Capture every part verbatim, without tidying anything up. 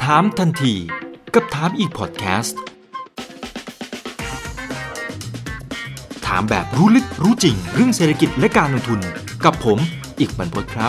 ถามทันทีกับถามอีกพอดแคสต์ถามแบบรู้ลึกรู้จริงเรื่องเศรษฐกิจและการลงทุนกับผมอีกบรรพตครับ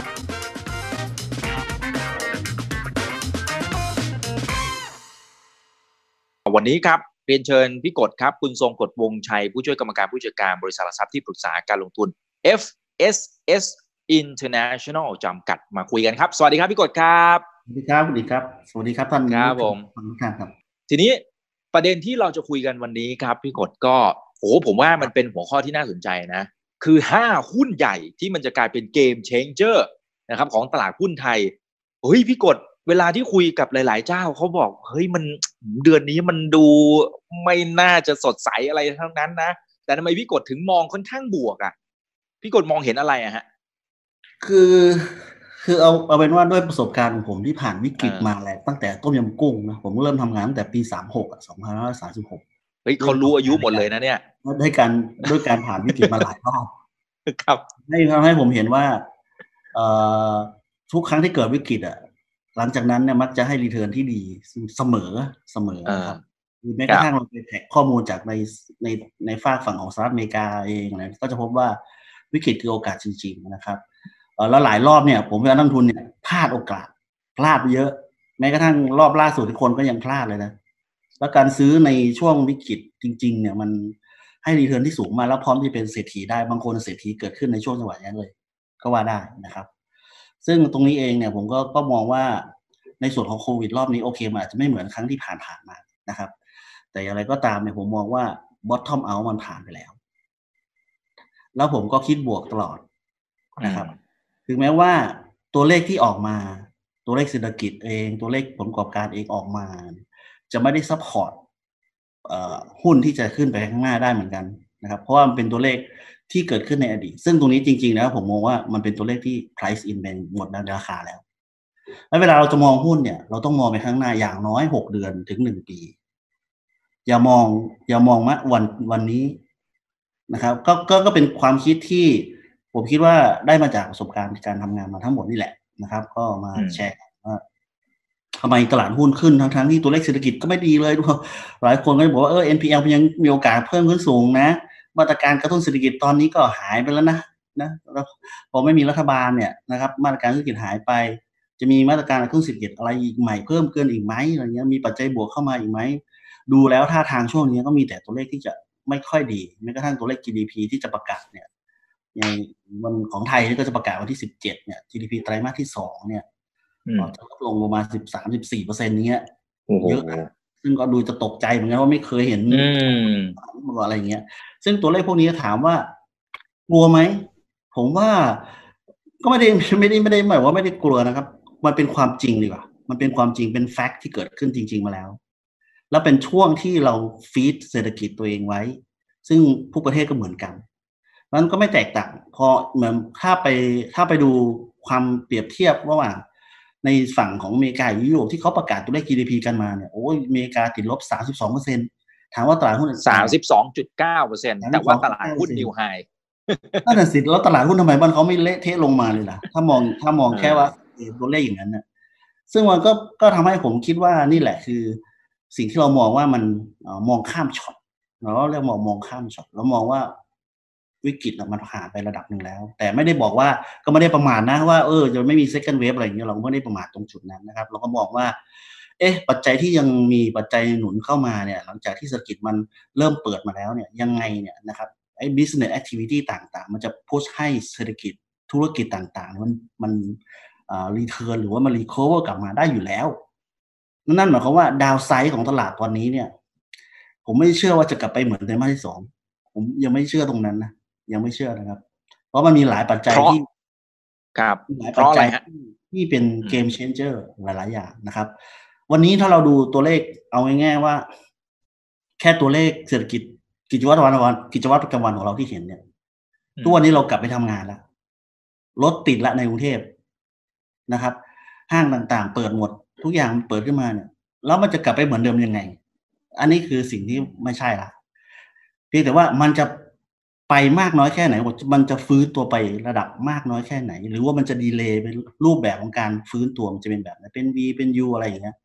วันนี้ครับเรียนเชิญพี่กฎครับคุณทรงกฎวงชัยผู้ช่วยกรรมการผู้จัดการบริษัทหลักทรัพย์ที่ปรึกษาการลงทุน เอฟ เอส เอส International จำกัดมาคุยกันครับสวัสดีครับพี่กฎครับสวัสดีครับสวัสดีครับสวัสดีครับท่านครับผมครับทีนี้ประเด็นที่เราจะคุยกันวันนี้ครับพี่กฎก็โอ้ผมว่ามันเป็นหัวข้อที่น่าสนใจนะคือห้าหุ้นใหญ่ที่มันจะกลายเป็นเกมเชนเจอร์นะครับของตลาดหุ้นไทยเฮ้ยพี่กฎเวลาที่คุยกับหลายๆเจ้าเขาบอกเฮ้ยมันเดือนนี้มันดูไม่น่าจะสดใสอะไรทั้งนั้นนะแต่ทำไมพี่กฎถึงมองค่อนข้างบวกอ่ะพี่กฎมองเห็นอะไรอะฮะคือคือเอาเอาเป็นว่าด้วยประสบการณ์ของผมที่ผ่านวิกฤตมาแหละตั้งแต่ต้มยำกุ้งนะผมเริ่มทำงานตั้งแต่ปีสามหกอ่ะสองพันห้าร้อยสามสิบหกเฮ้ยเขารู้อายุหมดเลยนะเนี่ยด้วยการด้วยการผ่านวิกฤตมาหลายรอบครับให้ทำให้ผมเห็นว่าเอ่อทุกครั้งที่เกิดวิกฤตอ่ะหลังจากนั้นเนี่ยมักจะให้รีเทิร์นที่ดีเสมอเสมอนะครับแม้กระทั่งเราไปแท็กข้อมูลจากในในในฝากฝั่งของสหรัฐอเมริกาเองนะก็จะพบว่าวิกฤตคือโอกาสจริงๆนะครับแล้วหลายรอบเนี่ยผมเป็นนักลงทุนเนี่ยพลาดโอกาสพลาดเยอะแม้กระทั่งรอบล่าสุดที่คนก็ยังพลาดเลยนะแล้วการซื้อในช่วงวิกฤตจริงๆเนี่ยมันให้รีเทิร์นที่สูงมาแล้วพร้อมที่เป็นเศรษฐีได้บางคนเศรษฐีเกิดขึ้นในช่วงจังหวะนั้นเลยก็ว่าได้นะครับซึ่งตรงนี้เองเนี่ยผมก็ก็มองว่าในส่วนของโควิดรอบนี้โอเคมันอาจจะไม่เหมือนครั้งที่ผ่านๆมานะครับแต่อย่างไรก็ตามเนี่ยผมมองว่า bottom out มันผ่านไปแล้วแล้วผมก็คิดบวกตลอดนะครับถึงแม้ว่าตัวเลขที่ออกมาตัวเลขเศรษฐกิจเองตัวเลขผลประกอบการเองออกมาจะไม่ได้ซัพพอร์ตหุ้นที่จะขึ้นไปข้างหน้าได้เหมือนกันนะครับเพราะว่ามันเป็นตัวเลขที่เกิดขึ้นในอดีตซึ่งตรงนี้จริงๆแล้วผมมองว่ามันเป็นตัวเลขที่ price in เป็นหมดราคาแล้วแล้วเวลาเราจะมองหุ้นเนี่ยเราต้องมองไปข้างหน้าอย่างน้อยหกเดือนถึงหนึ่งปีอย่ามองอย่ามองว่าวันวันนี้นะครับก็ก็ก็เป็นความคิดที่ผมคิดว่าได้มาจากประสบการณ์การทำงานมาทั้งหมดนี่แหละนะครับก็มาแชร์ว่าทำไมตลาดหุ้นขึ้นทั้งๆที่ตัวเลขเศรษฐกิจก็ไม่ดีเลยด้วยหลายคนก็บอกว่าเออ เอ็น พี แอล ยังมีโอกาสเพิ่มขึ้นสูงนะมาตรการกระตุ้นเศรษฐกิจตอนนี้ก็หายไปแล้วนะนะแล้วพอไม่มีรัฐบาลเนี่ยนะครับมาตรการเศรษฐกิจหายไปจะมีมาตรการกระตุ้นเศรษฐกิจอะไรอีกใหม่เพิ่มเกินอีกไหมอะไรเงี้ยมีปัจจัยบวกเข้ามาอีกไหมดูแล้วท่าทางช่วงนี้ก็มีแต่ตัวเลขที่จะไม่ค่อยดีแม้กระทั่งตัวเลข จี ดี พี ที่จะประกาศเนี่ยในวันของไทยก็จะประกาศวันที่สิบเจ็ดเนี่ย จี ดี พี ไตรมาสที่สองเนี่ยจะลดลงประมาณ สิบสาม สิบสี่เปอร์เซ็นต์ เงี้ยเยอะซึ่งก็ดูจะตกใจเหมือนกันว่าไม่เคยเห็นอะไรอย่างเงี้ยซึ่งตัวเลขพวกนี้ถามว่ากลัวไหมผมว่าก็ไม่ได้ไม่ได้ไม่ได้หมายว่าไม่ได้กลัวนะครับมันเป็นความจริงดีกว่ามันเป็นความจริงเป็นแฟกต์ที่เกิดขึ้นจริงๆมาแล้วแล้วเป็นช่วงที่เราฟีดเศรษฐกิจตัวเองไว้ซึ่งทุกประเทศก็เหมือนกันมันก็ไม่แตกต่างพอเหมือนถ้าไปถ้าไปดูความเปรียบเทียบระหว่างในฝั่งของอเมริกายุโรปที่เขาประกาศตัวเลข จี ดี พี กันมาเนี่ยโอ้ยอเมริกาติดลบ สามสิบสองเปอร์เซ็นต์ ถามว่าตลาดหุ้นสามสิบสองจุดเก้าเปอร์เซ็นต์ แต่ว่าตลาดหุ้นนิวไฮนั่นน่ะสิแล้วตลาดหุ้นทำไมบ้านเขาไม่เละเทะลงมาเลยล่ะถ้ามองถ้ามองแค่ว่าตัวเลขอย่างนั้นน่ะซึ่งมันก็ก็ทำให้ผมคิดว่านี่แหละคือสิ่งที่เรามองว่ามันมองข้ามช็อตเราเรียกมองมองข้ามช็อตเรามองว่าวิกฤตมันผ่านไประดับหนึ่งแล้วแต่ไม่ได้บอกว่าก็ไม่ได้ประมาทนะว่าเออจะไม่มี second wave อะไรอย่างเงี้ยเราไม่ได้ประมาทตรงจุดนั้นนะครับเราก็มองว่าเอ๊ะปัจจัยที่ยังมีปัจจัยหนุนเข้ามาเนี่ยหลังจากที่เศรษฐกิจมันเริ่มเปิดมาแล้วเนี่ยยังไงเนี่ยนะครับไอ้ business activity ต่างๆมันจะพุชให้เศรษฐกิจธุรกิจต่างๆมันมันอ่า return หรือว่ามัน recover กลับมาได้อยู่แล้วนั่นหมายความว่าดาวไซด์ของตลาดตอนนี้เนี่ยผมไม่เชื่อว่าจะกลับไปเหมือนไตรมาสที่สองผมยังไม่เชื่อตรงนั้นนะยังไม่เชื่อนะครับเพราะมันมีหลายปัจจัยที่ครับหลายปัจจัยที่เป็นเกมเชนเจอร์หลายๆอย่างนะครับวันนี้ถ้าเราดูตัวเลขเอาง่ายๆว่าแค่ตัวเลขเศรษฐกิจกิจวัตรประจำวันกิจวัตรประจำวันของเราที่เห็นเนี่ยทุกวันนี้เรากลับไปทำงานแล้วรถติดละในกรุงเทพนะครับห้างต่างๆเปิดหมดทุกอย่างเปิดขึ้นมาเนี่ยแล้วมันจะกลับไปเหมือนเดิมยังไงอันนี้คือสิ่งที่ไม่ใช่ละเพียงแต่ว่ามันจะไปมากน้อยแค่ไหนมันจะฟื้นตัวไประดับมากน้อยแค่ไหนหรือว่ามันจะดีเลย์เป็นรูปแบบของการฟื้นตัวมันจะเป็นแบบไหนเป็น V เป็น U อะไรอย่างเงี้ย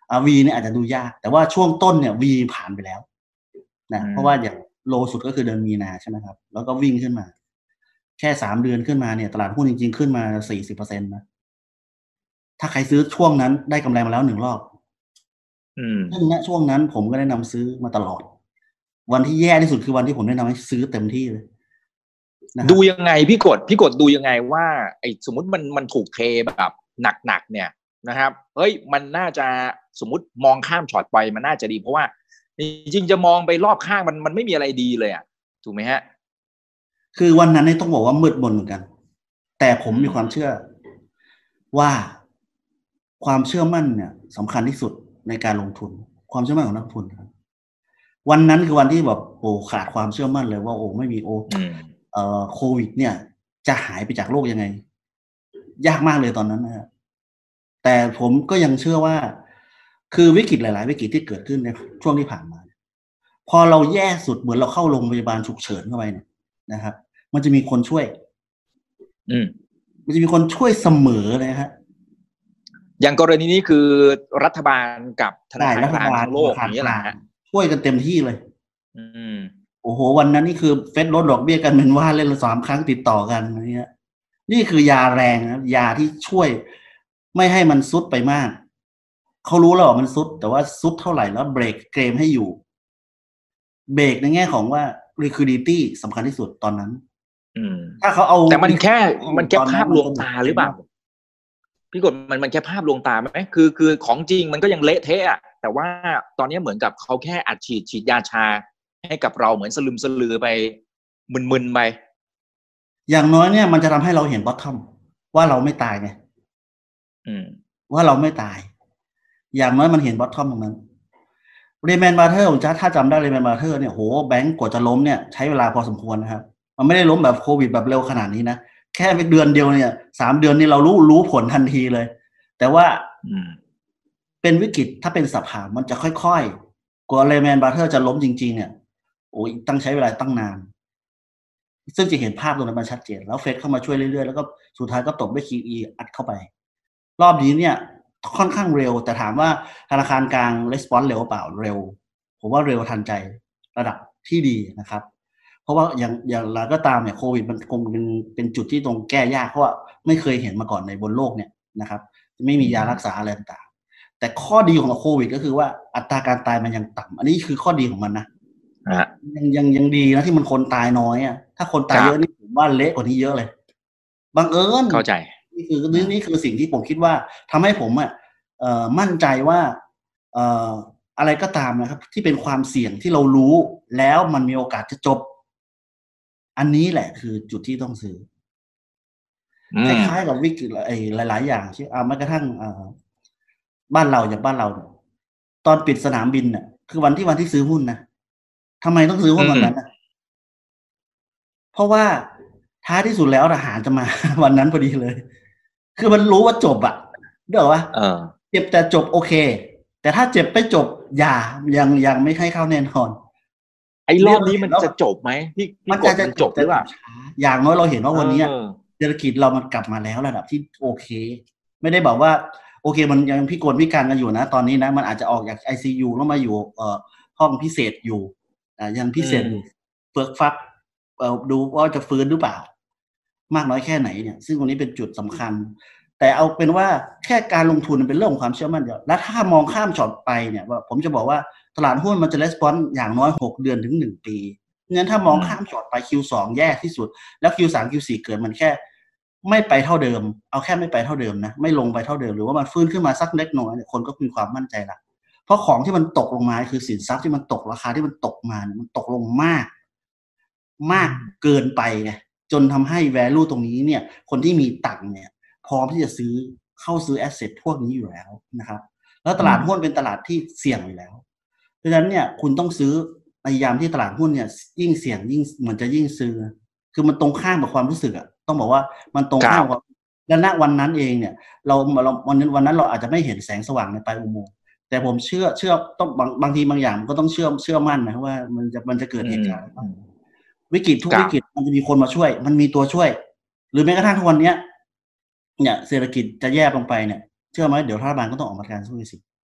อ่า V เนี่ยอาจจะดูยากแต่ว่าช่วงต้นเนี่ย V ผ่านไปแล้วนะเพราะว่าอย่างโลสุดก็คือเดือนมีนาใช่ไหมครับแล้วก็วิ่งขึ้นมาแค่สามเดือนขึ้นมาเนี่ยตลาดหุ้นจริงๆขึ้นมา สี่สิบเปอร์เซ็นต์ นะถ้าใครซื้อช่วงนั้นได้กำไรมาแล้วหนึ่งรอบอืมซึ่งณช่วงนั้นผมก็แนะนำซื้อมาตลอดวันที่แย่ที่สุดคือวันที่ผมแนะนำให้ซื้อเต็มที่เลยดูยังไงพี่กดพี่กดดูยังไงว่าไอ้สมมติมันมันถูกเทแบบหนักๆเนี่ยนะครับเฮ้ยมันน่าจะสมมติมองข้ามช็อตไปมันน่าจะดีเพราะว่าจริงๆจะมองไปรอบข้างมันมันไม่มีอะไรดีเลยอ่ะถูกไหมฮะคือวันนั้นเนี่ยต้องบอกว่ามืดมนเหมือนกันแต่ผมมีความเชื่อว่าความเชื่อมั่นเนี่ยสำคัญที่สุดในการลงทุนความเชื่อมั่นของนักลงทุนครับวันนั้นคือวันที่แบบโอ้ขาดความเชื่อมั่นเลยว่าโอ้ไม่มีโอเอ่อโควิดเนี่ยจะหายไปจากโลกยังไงยากมากเลยตอนนั้นนะครับแต่ผมก็ยังเชื่อว่าคือวิกฤตหลายๆวิกฤตที่เกิดขึ้นในช่วงที่ผ่านมาพอเราแย่สุดเหมือนเราเข้าโรงพยาบาลฉุกเฉินเข้าไปเนี่ยนะครับมันจะมีคนช่วยอืมมันจะมีคนช่วยเสมอเลยฮะอย่างกรณีนี้คือรัฐบาลกับธนาคารกลางทั้งโลกอย่างนี้แหละช่วยกันเต็มที่เลยอืมโอ้โหวันนั้นนี่คือเฟดลดดอกเบี้ยกันเป็นว่าเล่นละสามครั้งติดต่อกันเนี่ยนี่คือยาแรงนะยาที่ช่วยไม่ให้มันซุดไปมากเขารู้แล้วว่ามันซุดแต่ว่าซุดเท่าไหร่แล้วเบรกเกมให้อยู่เบรกในแง่ของว่า liquidity สำคัญที่สุดตอนนั้นถ้าเขาเอาแต่มันแค่มันแค่ภาพลวงตาหรือเปล่าพี่กดมันมันแค่ภาพลวงตาไหมคือคือของจริงมันก็ยังเละเทะแต่ว่าตอนนี้เหมือนกับเขาแค่อัดฉีดฉีดยาชาให้กับเราเหมือนสลึมสลือไปมึนๆไปอย่างน้อยเนี่ยมันจะทำให้เราเห็นบอททอมว่าเราไม่ตายไงว่าเราไม่ตายอย่างน้อยมันเห็นบอททอมตรงนั้นเรแมนบาร์เทอร์ผมจะถ้าจำได้เรแมนบาร์เทอร์เนี่ยโหแบงก์กว่าจะล้มเนี่ยใช้เวลาพอสมควรนะครับมันไม่ได้ล้มแบบโควิดแบบเร็วขนาดนี้นะแค่เดือนเดียวเนี่ยสามเดือนนี่เรารู้รู้ผลทันทีเลยแต่ว่าเป็นวิกฤตถ้าเป็นสภาพมันจะค่อยๆกว่าเรแมนบาร์เทอร์จะล้มจริงๆเนี่ยโอ้ยต้องใช้เวลาตั้งนานซึ่งจะเห็นภาพตรงนั้นมันชัดเจนแล้วเฟดเข้ามาช่วยเรื่อยๆแล้วก็สุดท้ายก็ตบด้วย คิว อี อัดเข้าไปรอบนี้เนี่ยค่อนข้างเร็วแต่ถามว่าธนาคารกลางรีสปอนส์เร็วเปล่าเร็วผมว่าเร็วทันใจระดับที่ดีนะครับเพราะว่าอย่างอย่างไรก็ตามเนี่ยโควิดมันคงเป็นเป็นจุดที่ตรงแก้ยากเพราะว่าไม่เคยเห็นมาก่อนในบนโลกเนี่ยนะครับไม่มียารักษาอะไรต่างๆแต่ข้อดีของโควิดก็คือว่าอัตราการตายมันยังต่ำอันนี้คือข้อดีของมันนะยังยังยังดีนะที่มันคนตายน้อยอ่ะถ้าคนตายเยอะนี่ผมว่าเละกว่านี้เยอะเลยบังเอิญเข้าใจนี่คือนี่คือสิ่งที่ผมคิดว่าทำให้ผมอ่ะเอ่อมั่นใจว่าเอ่ออะไรก็ตามนะครับที่เป็นความเสี่ยงที่เรารู้แล้วมันมีโอกาสจะจบอันนี้แหละคือจุดที่ต้องซื้อคล้ายๆกับวิกฤตไอ้หลายๆอย่างเช่นเอาแม้กระทั่งเอ่อบ้านเราอย่างบ้านเราตอนปิดสนามบินน่ะคือวันที่วันที่ซื้อหุ้นนะทำไมต้องซื้อหุ้นวันนั้นน่ะเพราะว่าท้ายที่สุดแล้วทหารจะมาวันนั้นพอดีเลยคือมันรู้ว่าจบอะเดี๋ยววะเจ็บแต่จบโอเคแต่ถ้าเจ็บไม่จบอย่ายังยังไม่ให้เข้าแน่นอนไอ้รอบนี้มันจะจบไหมพี่มันจะจะจบหรือเปล่าอย่างน้อยเราเห็นว่าวันนี้เศรษฐกิจเรามันกลับมาแล้วระดับที่โอเคไม่ได้บอกว่าโอเคมันยังพิกลพิการกันอยู่นะตอนนี้นะมันอาจจะออกจาก ไอ ซี ยู แล้วมาอยู่เอ่อห้องพิเศษอยู่อ่ายังพิเศษอยู่เฟิร์กฟักเอ่อดูว่าจะฟื้นหรือเปล่ามากน้อยแค่ไหนเนี่ยซึ่งตรงนี้เป็นจุดสำคัญแต่เอาเป็นว่าแค่การลงทุนเป็นเรื่องของความเชื่อมั่นเดียวและถ้ามองข้ามช็อตไปเนี่ยว่าผมจะบอกว่าตลาดหุ้นมันจะレスปอนส์อย่างน้อยหกเดือนถึงหนึ่งปีงั้นถ้ามองข้ามช็อตไป คิว สอง แย่ที่สุดแล้ว คิว สาม คิว สี่ เกิดมันแค่ไม่ไปเท่าเดิมเอาแค่ไม่ไปเท่าเดิมนะไม่ลงไปเท่าเดิมหรือว่ามันฟื้นขึ้นมาสักเล็กน้อยเนี่ยคนก็มีความมั่นใจละเพราะของที่มันตกลงมาคือสินทรัพย์ที่มันตกราคาที่มันตกมาเนี่ยมันตกลงมากมากเกินไปไงจนทำให้ value ตรงนี้เนี่ยคนที่มีตังค์เนี่ยพร้อมที่จะซื้อเข้าซื้อ asset พวกนี้อยู่แล้วนะครับแล้วตลาดหุ้นเป็นตลาดที่เสี่ยงอยู่แล้วเพราะฉะนั้นเนี่ยคุณต้องซื้อในยามที่ตลาดหุ้นเนี่ยยิ่งเสี่ยงยิ่งเหมือนจะยิ่งซื้อคือมันตรงข้ามกับความรู้สึกอ่ะต้องบอกว่ามันตรงข้ามกับและณวันนั้นเองเนี่ยเราเราวันนั้นวันนั้นเราอาจจะไม่เห็นแสงสว่างในปลายอุโมงค์แต่ผมเชื่อเชื่อต้องบางบางทีบางอย่างมันก็ต้องเชื่อเชื่อมั่นนะว่ามันจะมันจะเกิดเหตุการณ์วิกฤตทุกวิกฤตมันจะมีคนมาช่วยมันมีตัวช่วยหรือแม้กระทั่งทุกวันนี้เนี่ยเศรษฐกิจจะแย่ลงไปเนี่ยเชื่อไหมเดี๋ยวรัฐบาลก็ต้องออกมาตรการสู้สิ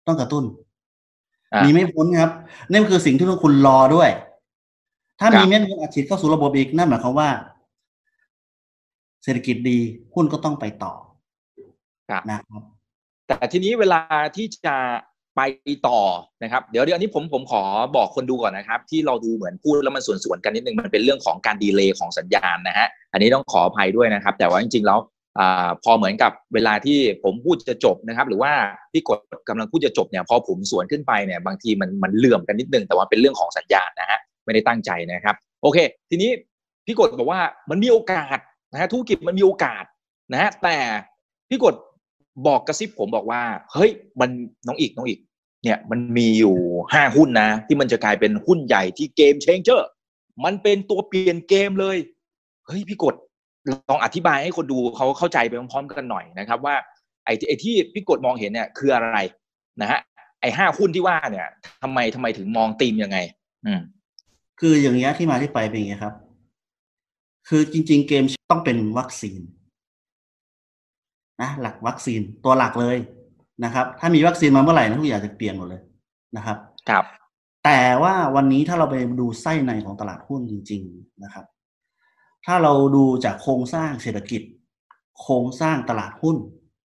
ต้องกระตุ้นมีไม่พ้นครับนั่นคือสิ่งที่ต้องคุณรอด้วยถ้ามีเม็ดเงินอัดฉีดเข้าสู่ระบบอีกนั่นหมายความว่าเศรษฐกิจดีหุ้นก็ต้องไปต่อนะครับแต่ทีนี้เวลาที่จะไปต่อนะครับเดี๋ยวเดี๋ยวอันนี้ผมผมขอบอกคนดูก่อนนะครับที่เราดูเหมือนพูดแล้วมันส่วนๆกันนิดนึงมันเป็นเรื่องของการดีเลย์ของสัญญาณนะฮะอันนี้ต้องขออภัยด้วยนะครับแต่ว่าจริงๆแล้วอ่าพอเหมือนกับเวลาที่ผมพูดจะจบนะครับหรือว่าพี่กดกำลังพูดจะจบเนี่ยพอผมสวนขึ้นไปเนี่ยบางทีมันมันเหลื่อมกันนิดนึงแต่ว่าเป็นเรื่องของสัญญาณนะฮะไม่ได้ตั้งใจนะครับโอเคทีนี้พี่กดบอกว่ามันมีโอกาสนะฮะธุรกิจมันมีโอกาสนะฮะแต่พี่กดบอกกระซิบผมบอกว่าเฮ้ยมันน้องอีกน้องอีกเนี่ยมันมีอยู่ห้าหุ้นนะที่มันจะกลายเป็นหุ้นใหญ่ที่เกมเชนเจอร์มันเป็นตัวเปลี่ยนเกมเลยเฮ้ยพี่กดลองอธิบายให้คนดูเขาเข้าใจไปพร้อมๆกันหน่อยนะครับว่าไอ้ไอ้ที่พี่กดมองเห็นเนี่ยคืออะไรนะฮะไอ้ห้าหุ้นที่ว่าเนี่ยทำไมทำไมถึงมองธีมยังไงอืมคืออย่างเงี้ยที่มาที่ไปเป็นอย่างเงี้ยครับคือจริงๆเกมต้องเป็นวัคซีนนะหลักวัคซีนตัวหลักเลยนะครับถ้ามีวัคซีนมาเมื่อไหร่นะทุกอย่างจะเปลี่ยนหมดเลยนะครับครับแต่ว่าวันนี้ถ้าเราไปดูไส้ในของตลาดหุ้นจริงๆนะครับถ้าเราดูจากโครงสร้างเศรษฐกิจโครงสร้างตลาดหุ้น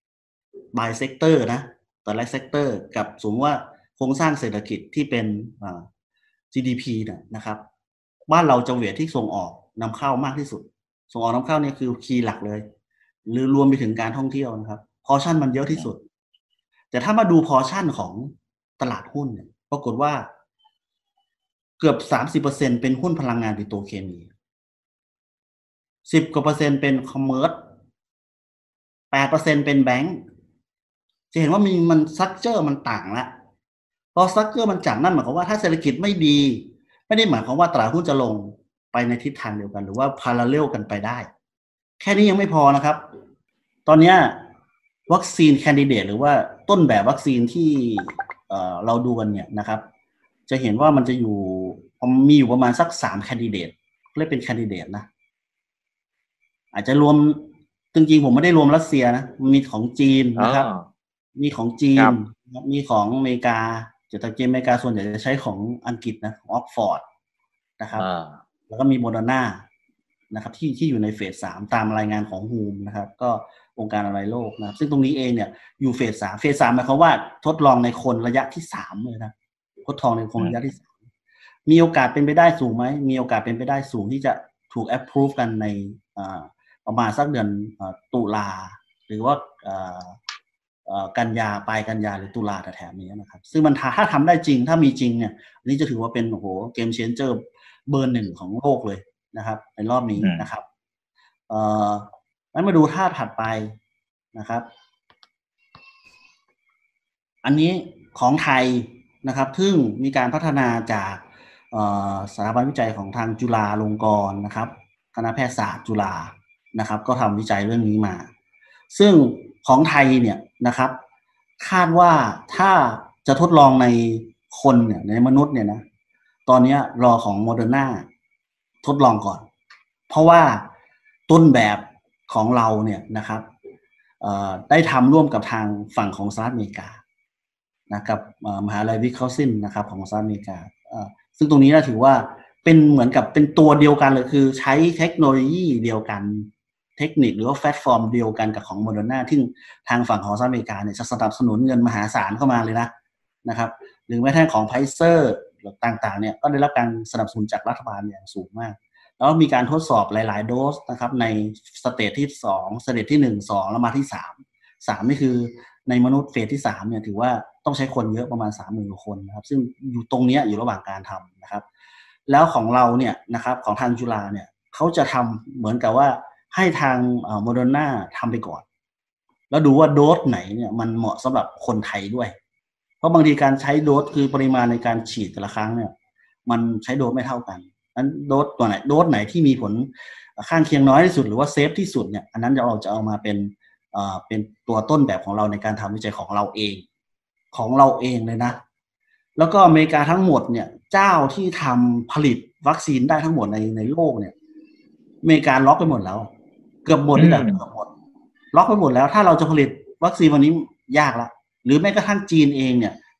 by sector นะแต่ละ sector กับสมมติว่าโครงสร้างเศรษฐกิจที่เป็น จี ดี พี เนี่ยนะครับบ้านเราจะเวทที่ส่งออกนำเข้ามากที่สุดส่งออกนำเข้าเนี่ยคือคีย์หลักเลยหรือรวมไปถึงการท่องเที่ยวนะครับพอร์ชั่นมันเยอะที่สุดแต่ถ้ามาดูพอร์ชั่นของตลาดหุ้นเนี่ยปรากฏว่าเกือบ สามสิบเปอร์เซ็นต์ เป็นหุ้นพลังงานปิโตรเคมีสิบกว่าเปอร์เซ็นต์เป็นคอมเมอร์ส แปดเปอร์เซ็นต์ เป็นแบงก์จะเห็นว่ามีมันสตรัคเจอร์มันต่างละพอสตรัคเจอร์มันจัดนั่นหมายความว่าถ้าเศรษฐกิจไม่ดีไม่ได้หมายความว่าตลาดหุ้นจะลงไปในทิศทางเดียวกันหรือว่าพาราเลลกันไปได้แค่นี้ยังไม่พอนะครับตอนนี้วัคซีนแคนดิเดตหรือว่าต้นแบบวัคซีนที่เอ่อเราดูกันเนี่ยนะครับจะเห็นว่ามันจะอยู่มีอยู่ประมาณสักสามแคนดิเดตเรียกเป็นแคนดิเดตนะอาจจะรวมจริงๆผมไม่ได้รวมรัสเซียนะมีของจีนนะครับมีของจีนมีของอเมริกาแต่ตะเกียบอเมริกาส่วนใหญ่จะใช้ของอังกฤษนะของออกฟอร์ดนะครับแล้วก็มีโมเดอร์นานะครับที่ที่อยู่ในเฟสสามตามรายงานของฮูมนะครับก็องค์การอนามัยโลกนะซึ่งตรงนี้เองเนี่ยอยู่เฟสสามเฟสสามหมายความว่าทดลองในคนระยะที่สามเลยนะทดลองในคนระยะที่สามมีโอกาสเป็นไปได้สูงไหมมีโอกาสเป็นไปได้สูงที่จะถูก approve กันในประมาณสักเดือนตุลาหรือว่ากันยาปลายกันยาหรือตุลาแถบนี้นะครับซึ่งมันถ้าทำได้จริงถ้ามีจริงเนี่ยนี่จะถือว่าเป็นโอ้โหเกมเชนเจอร์เบอร์หนึ่งของโลกเลยนะครับในรอบนี้นะครับเอ่องั้นมาดูท่าถัดไปนะครับอันนี้ของไทยนะครับซึ่งมีการพัฒนาจากสถาบันวิจัยของทางจุฬาลงกรณ์นะครับคณะแพทยศาสตร์จุฬานะครับก็ทำวิจัยเรื่องนี้มาซึ่งของไทยเนี่ยนะครับคาดว่าถ้าจะทดลองในคนเนี่ยในมนุษย์เนี่ยนะตอนนี้รอของโมเดอร์นาทดลองก่อนเพราะว่าต้นแบบของเราเนี่ยนะครับได้ทำร่วมกับทางฝั่งของสหรัฐอเมริกานะครับมหาวิทยาลัยวิสคอนซินนะครับของสหรัฐอเมริกาซึ่งตรงนี้เราถือว่าเป็นเหมือนกับเป็นตัวเดียวกันเลยคือใช้เทคโนโลยีเดียวกันเทคนิคหรือว่าแพลตฟอร์มเดียวกันกับของโมเดอร์นาที่ทางฝั่งของสหรัฐอเมริกาเนี่ยจะสนับสนุนเงินมหาศาลเข้ามาเลยนะนะครับหรือแม้แต่ของไฟเซอร์ต่างๆเนี่ยก็ได้รับการสนับสนุนจากรัฐบาลอย่างสูงมากแล้วมีการทดสอบหลายๆโดสนะครับในสเตจที่สองสเตจที่หนึ่ง สองแล้วมาที่สาม สามนี่คือในมนุษย์เฟสที่สามเนี่ยถือว่าต้องใช้คนเยอะประมาณ สามหมื่น คนนะครับซึ่งอยู่ตรงนี้อยู่ระหว่างการทำนะครับแล้วของเราเนี่ยนะครับของทางจุฬาเนี่ยเขาจะทำเหมือนกับว่าให้ทางโมเดอร์นาทำไปก่อนแล้วดูว่าโดสไหนเนี่ยมันเหมาะสำหรับคนไทยด้วยเพราะบางทีการใช้โดสคือปริมาณในการฉีดแต่ละครั้งเนี่ยมันใช้โดสไม่เท่ากันนั้นโดสตัวไหนโดสไหนที่มีผลข้างเคียงน้อยที่สุดหรือว่าเซฟที่สุดเนี่ยอันนั้นเราจะเอามาเป็นเอ่อเป็นตัวต้นแบบของเราในการทำวิจัยของเราเองของเราเองเลยนะแล้วก็อเมริกาทั้งหมดเนี่ยเจ้าที่ทำผลิตวัคซีนได้ทั้งหมดในในโลกเนี่ยอเมริกาล็อกไปหมดแล้วเกือบหมดนี่แหละเกือบหมดล็อกไปหมดแล้วถ้าเราจะผลิตวัคซีนวันนี้ยากละหรือแม้กระทั่งจีนเองเนี่ย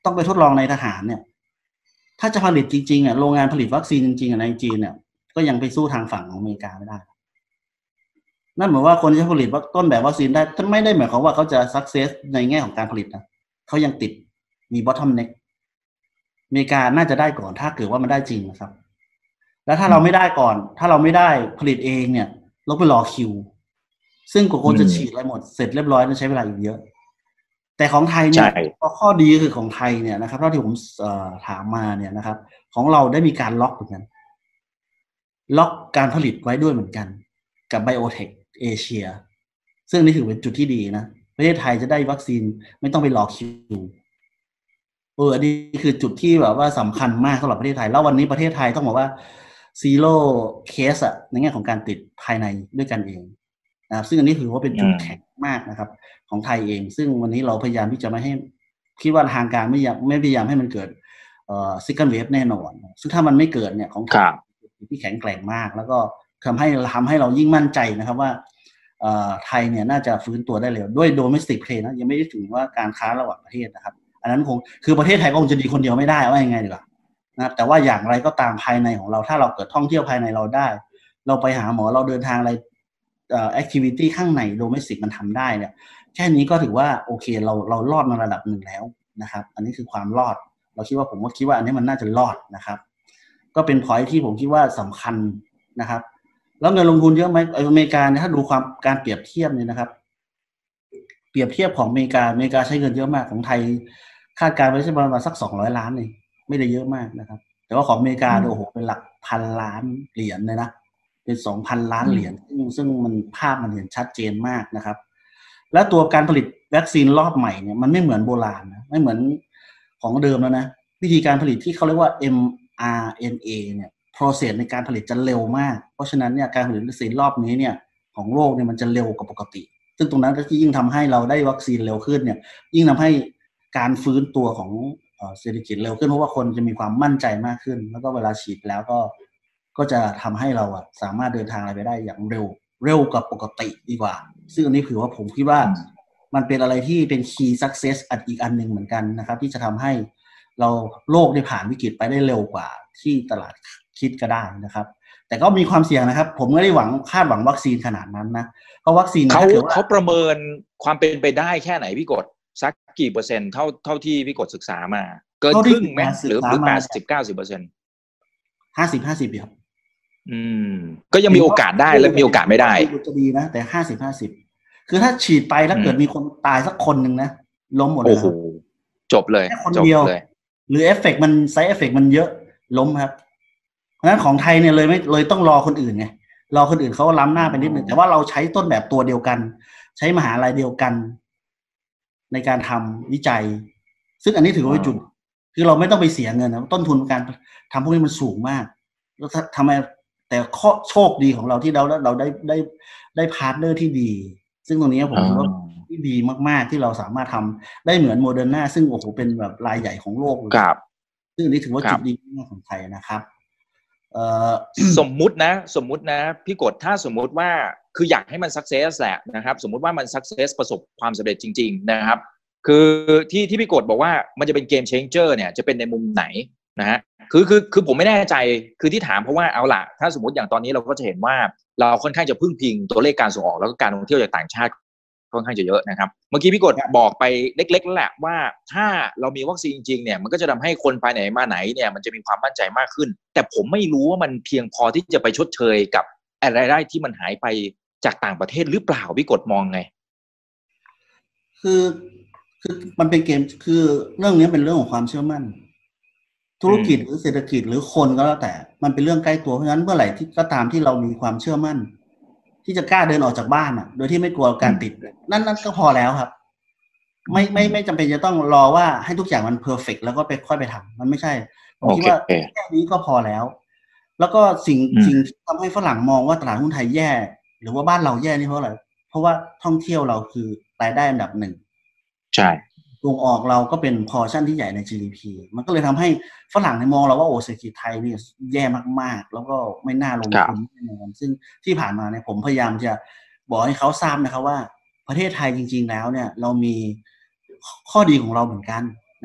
ต้องไปทดลองในทหารเนี่ยถ้าจะผลิตจริงๆอ่ะโรงงานผลิตวัคซีนจริงๆในจีนเนี่ยก็ยังไปสู้ทางฝั่งของอเมริกาไม่ได้นั่นหมายว่าคนที่ผลิตต้นแบบวัคซีนได้ท่านไม่ได้หมายความว่าเขาจะสักเซสในแง่ของการผลิตนะเขายังติดมีบอททอมเน็กอเมริกาน่าจะได้ก่อนถ้าเกิดว่ามันได้จริงนะครับแล้วถ้าเราไม่ได้ก่อนถ้าเราไม่ได้ผลิตเองเนี่ยเราไปรอคิวซึ่งกว่าคนจะฉีดอะไรหมดเสร็จเรียบร้อยต้องใช้เวลาอีกเยอะแต่ของไทยเนี่ยข้อดีคือของไทยเนี่ยนะครับเท่าที่ผมถามมาเนี่ยนะครับของเราได้มีการล็อกเหมือนกันล็อกการผลิตไว้ด้วยเหมือนกันกับไบโอเทคเอเชียซึ่งนี่ถือเป็นจุดที่ดีนะประเทศไทยจะได้วัคซีนไม่ต้องไปรอคิวเอออันนี้คือจุดที่แบบว่าสำคัญมากสำหรับประเทศไทยแล้ววันนี้ประเทศไทยต้องบอกว่าซีโร่เคสอะในแง่ของการติดภายในด้วยกันเองนะครับซึ่งอันนี้ถือว่าเป็นจุดแข็งมากนะครับของไทยเองซึ่งวันนี้เราพยายามที่จะไม่ให้คิดว่าทางการไม่อยากไม่พยายามให้มันเกิดเอ่อ second wave แน่นอนซึ่งถ้ามันไม่เกิดเนี่ยของไทยที่แข็งแกร่งมากแล้วก็ทำให้ทำให้เรายิ่งมั่นใจนะครับว่าไทยเนี่ยน่าจะฟื้นตัวได้เร็วด้วย domestic play นะยังไม่ได้ถึงว่าการค้าระหว่างประเทศนะครับอันนั้นคงคือประเทศไทยก็คงจะดีคนเดียวไม่ได้ว่ายังไงดีกว่านะครับแต่ว่าอย่างไรก็ตามภายในของเราถ้าเราเกิดท่องเที่ยวภายในเราได้เราไปหาหมอเราเดินทางอะไรเอ่อ activity ข้างใน domestic มันทำได้เนี่ยแค่นี้ก็ถือว่าโอเคเราเรารอดมาระดับหนึ่งแล้วนะครับอันนี้คือความรอดเราคิดว่าผมก็คิดว่าอันนี้มันน่าจะรอดนะครับก็เป็น point ที่ผมคิดว่าสำคัญนะครับแล้วเงินลงทุนเยอะไหมอเมริกาเนี่ยถ้าดูความการเปรียบเทียบเนี่ยนะครับเปรียบเทียบของอเมริกาอเมริกาใช้เงินเยอะมากของไทยคาดการณ์ไว้ใช่ประมาณสักสองร้อยล้านเองไม่ได้เยอะมากนะครับแต่ว่าของอเมริกาโอ้โหเป็นหลักพันล้านเหรียญเลยนะเป็นสองพันล้านเหรียญซึ่งซึ่งมันภาพมันเห็นชัดเจนมากนะครับแล้วตัวการผลิตวัคซีนรอบใหม่เนี่ยมันไม่เหมือนโบราณนะไม่เหมือนของเดิมแล้วนะวิธีการผลิตที่เขาเรียกว่า เอ็ม อาร์ เอ็น เอ เนี่ยprocess ในการผลิตจะเร็วมากเพราะฉะนั้นเนี่ยการผลิตวัคซีนรอบนี้เนี่ยของโลกเนี่ยมันจะเร็วกว่าปกติซึ่งตรงนั้นก็ยิ่งทำให้เราได้วัคซีนเร็วขึ้นเนี่ยยิ่งทำให้การฟื้นตัวของเศรษฐกิจเร็วขึ้นเพราะว่าคนจะมีความมั่นใจมากขึ้นแล้วก็เวลาฉีดแล้วก็ก็จะทำให้เราอะสามารถเดินทางอะไรไปได้อย่างเร็วเร็วกว่าปกติดีกว่าซึ่งอันนี้ถือว่าผมคิดว่ามันเป็นอะไรที่เป็น key success อีกอันหนึ่งเหมือนกันนะครับที่จะทำให้เราโลกได้ผ่านวิกฤตไปได้เร็วกว่าที่ตลาดคิดก็ได้นะครับแต่ก็มีความเสี่ยงนะครับผมไม่ได้หวังคาดหวังวัคซีนขนาดนั้นนะเพราะวัคซีนเขาเขาประเมินความเป็นไปได้แค่ไหนพี่กดสักกี่เปอร์เซ็นต์เท่าเท่าที่พี่กดศึกษามาเกินครึ่งไหมหรือหรือแปดสิบเก้าสิบเปอร์เซ็นต์ห้าสิบห้าสิบครับอืมก็ยังมีโอกาสได้และมีโอกาสไม่ได้จะดีนะแต่ห้าสิบห้าสิบคือถ้าฉีดไปถ้าเกิดมีคนตายสักคนหนึ่งนะล้มหมดเลยโอ้โหจบเลยคนเดียวหรือเอฟเฟกต์มันไซด์เอฟเฟกต์มันเยอะล้มครับเพราะฉะนั้นของไทยเนี่ยเลยไม่เลยต้องรอคนอื่นไงรอคนอื่นเขาล้ำหน้าไปนิดนึงแต่ว่าเราใช้ต้นแบบตัวเดียวกันใช้มหาลัยเดียวกันในการทำวิจัยซึ่งอันนี้ถือว่าเป็นจุดคือเราไม่ต้องไปเสียเงินนะต้นทุนการทำพวกนี้มันสูงมากแล้วทำไมแต่ข้อโชคดีของเราที่เราเราได้ได้ได้พาร์ทเนอร์ที่ดีซึ่งตรงนี้ผมคิดว่าที่ดีมากๆที่เราสามารถทำได้เหมือนโมเดอร์นาซึ่งโอ้โหเป็นแบบรายใหญ่ของโลกเลยซึ่งอันนี้ถือว่าจุดดีมากของไทยนะครับสมมุตินะสมมุตินะพี่กดถ้าสมมุติว่าคืออยากให้มันสักเซสแหละนะครับสมมุติว่ามันสักเซสประสบความสำเร็จจริงๆนะครับคือที่ที่พี่กดบอกว่ามันจะเป็นเกมเชนเจอร์เนี่ยจะเป็นในมุมไหนนะฮะคือคือคือผมไม่แน่ใจคือที่ถามเพราะว่าเอาล่ะถ้าสมมติอย่างตอนนี้เราก็จะเห็นว่าเราค่อนข้างจะพึ่งพิงตัวเลขการส่งออกแล้วก็การท่องเที่ยวจากต่างชาติค่อนข้างจะเยอะนะครับเมื่อกี้พี่กดบอกไปเล็กๆแล้วแหละว่าถ้าเรามีวัคซีนจริงเนี่ยมันก็จะทำให้คนไปไหนมาไหนเนี่ยมันจะมีความมั่นใจมากขึ้นแต่ผมไม่รู้ว่ามันเพียงพอที่จะไปชดเชยกับอะไรได้ที่มันหายไปจากต่างประเทศหรือเปล่าพี่กดมองไงคือคือมันเป็นเกมคือเรื่องนี้เป็นเรื่องของความเชื่อมั่นธุรกิจหรือเศรษฐกิจหรือคนก็แล้วแต่มันเป็นเรื่องใกล้ตัวเพราะฉะนั้นเมื่อไหร่ที่ก็ตามที่เรามีความเชื่อมั่นที่จะกล้าเดินออกจากบ้านอ่ะโดยที่ไม่กลัวการติดนั่นนั่นก็พอแล้วครับไม่ไม่ไม่จำเป็นจะต้องรอว่าให้ทุกอย่างมันเพอร์เฟกต์แล้วก็ไปค่อยไปทำมันไม่ใช่ผมคิดว่าแค่นี้ก็พอแล้วแล้วก็สิ่งสิ่งที่ทำให้ฝรั่งมองว่าตลาดหุ้นไทยแย่หรือว่าบ้านเราแย่นี่เพราะอะไรเพราะว่าท่องเที่ยวเราคือรายได้อันดับหนึ่งใช่ส่งออกเราก็เป็นพอร์ชั่นที่ใหญ่ใน จี ดี พี มันก็เลยทำให้ฝรั่งในมองเราว่าโอ้เศรษฐกิจไทยนี่แย่มากๆแล้วก็ไม่น่าลงทุนแน่นอนซึ่งที่ผ่านมาเนี่ยผมพยายามจะบอกให้เขาทราบนะครับว่าประเทศไทยจริงๆแล้วเนี่ยเรามีข้อดีของเราเหมือนกันนะครับ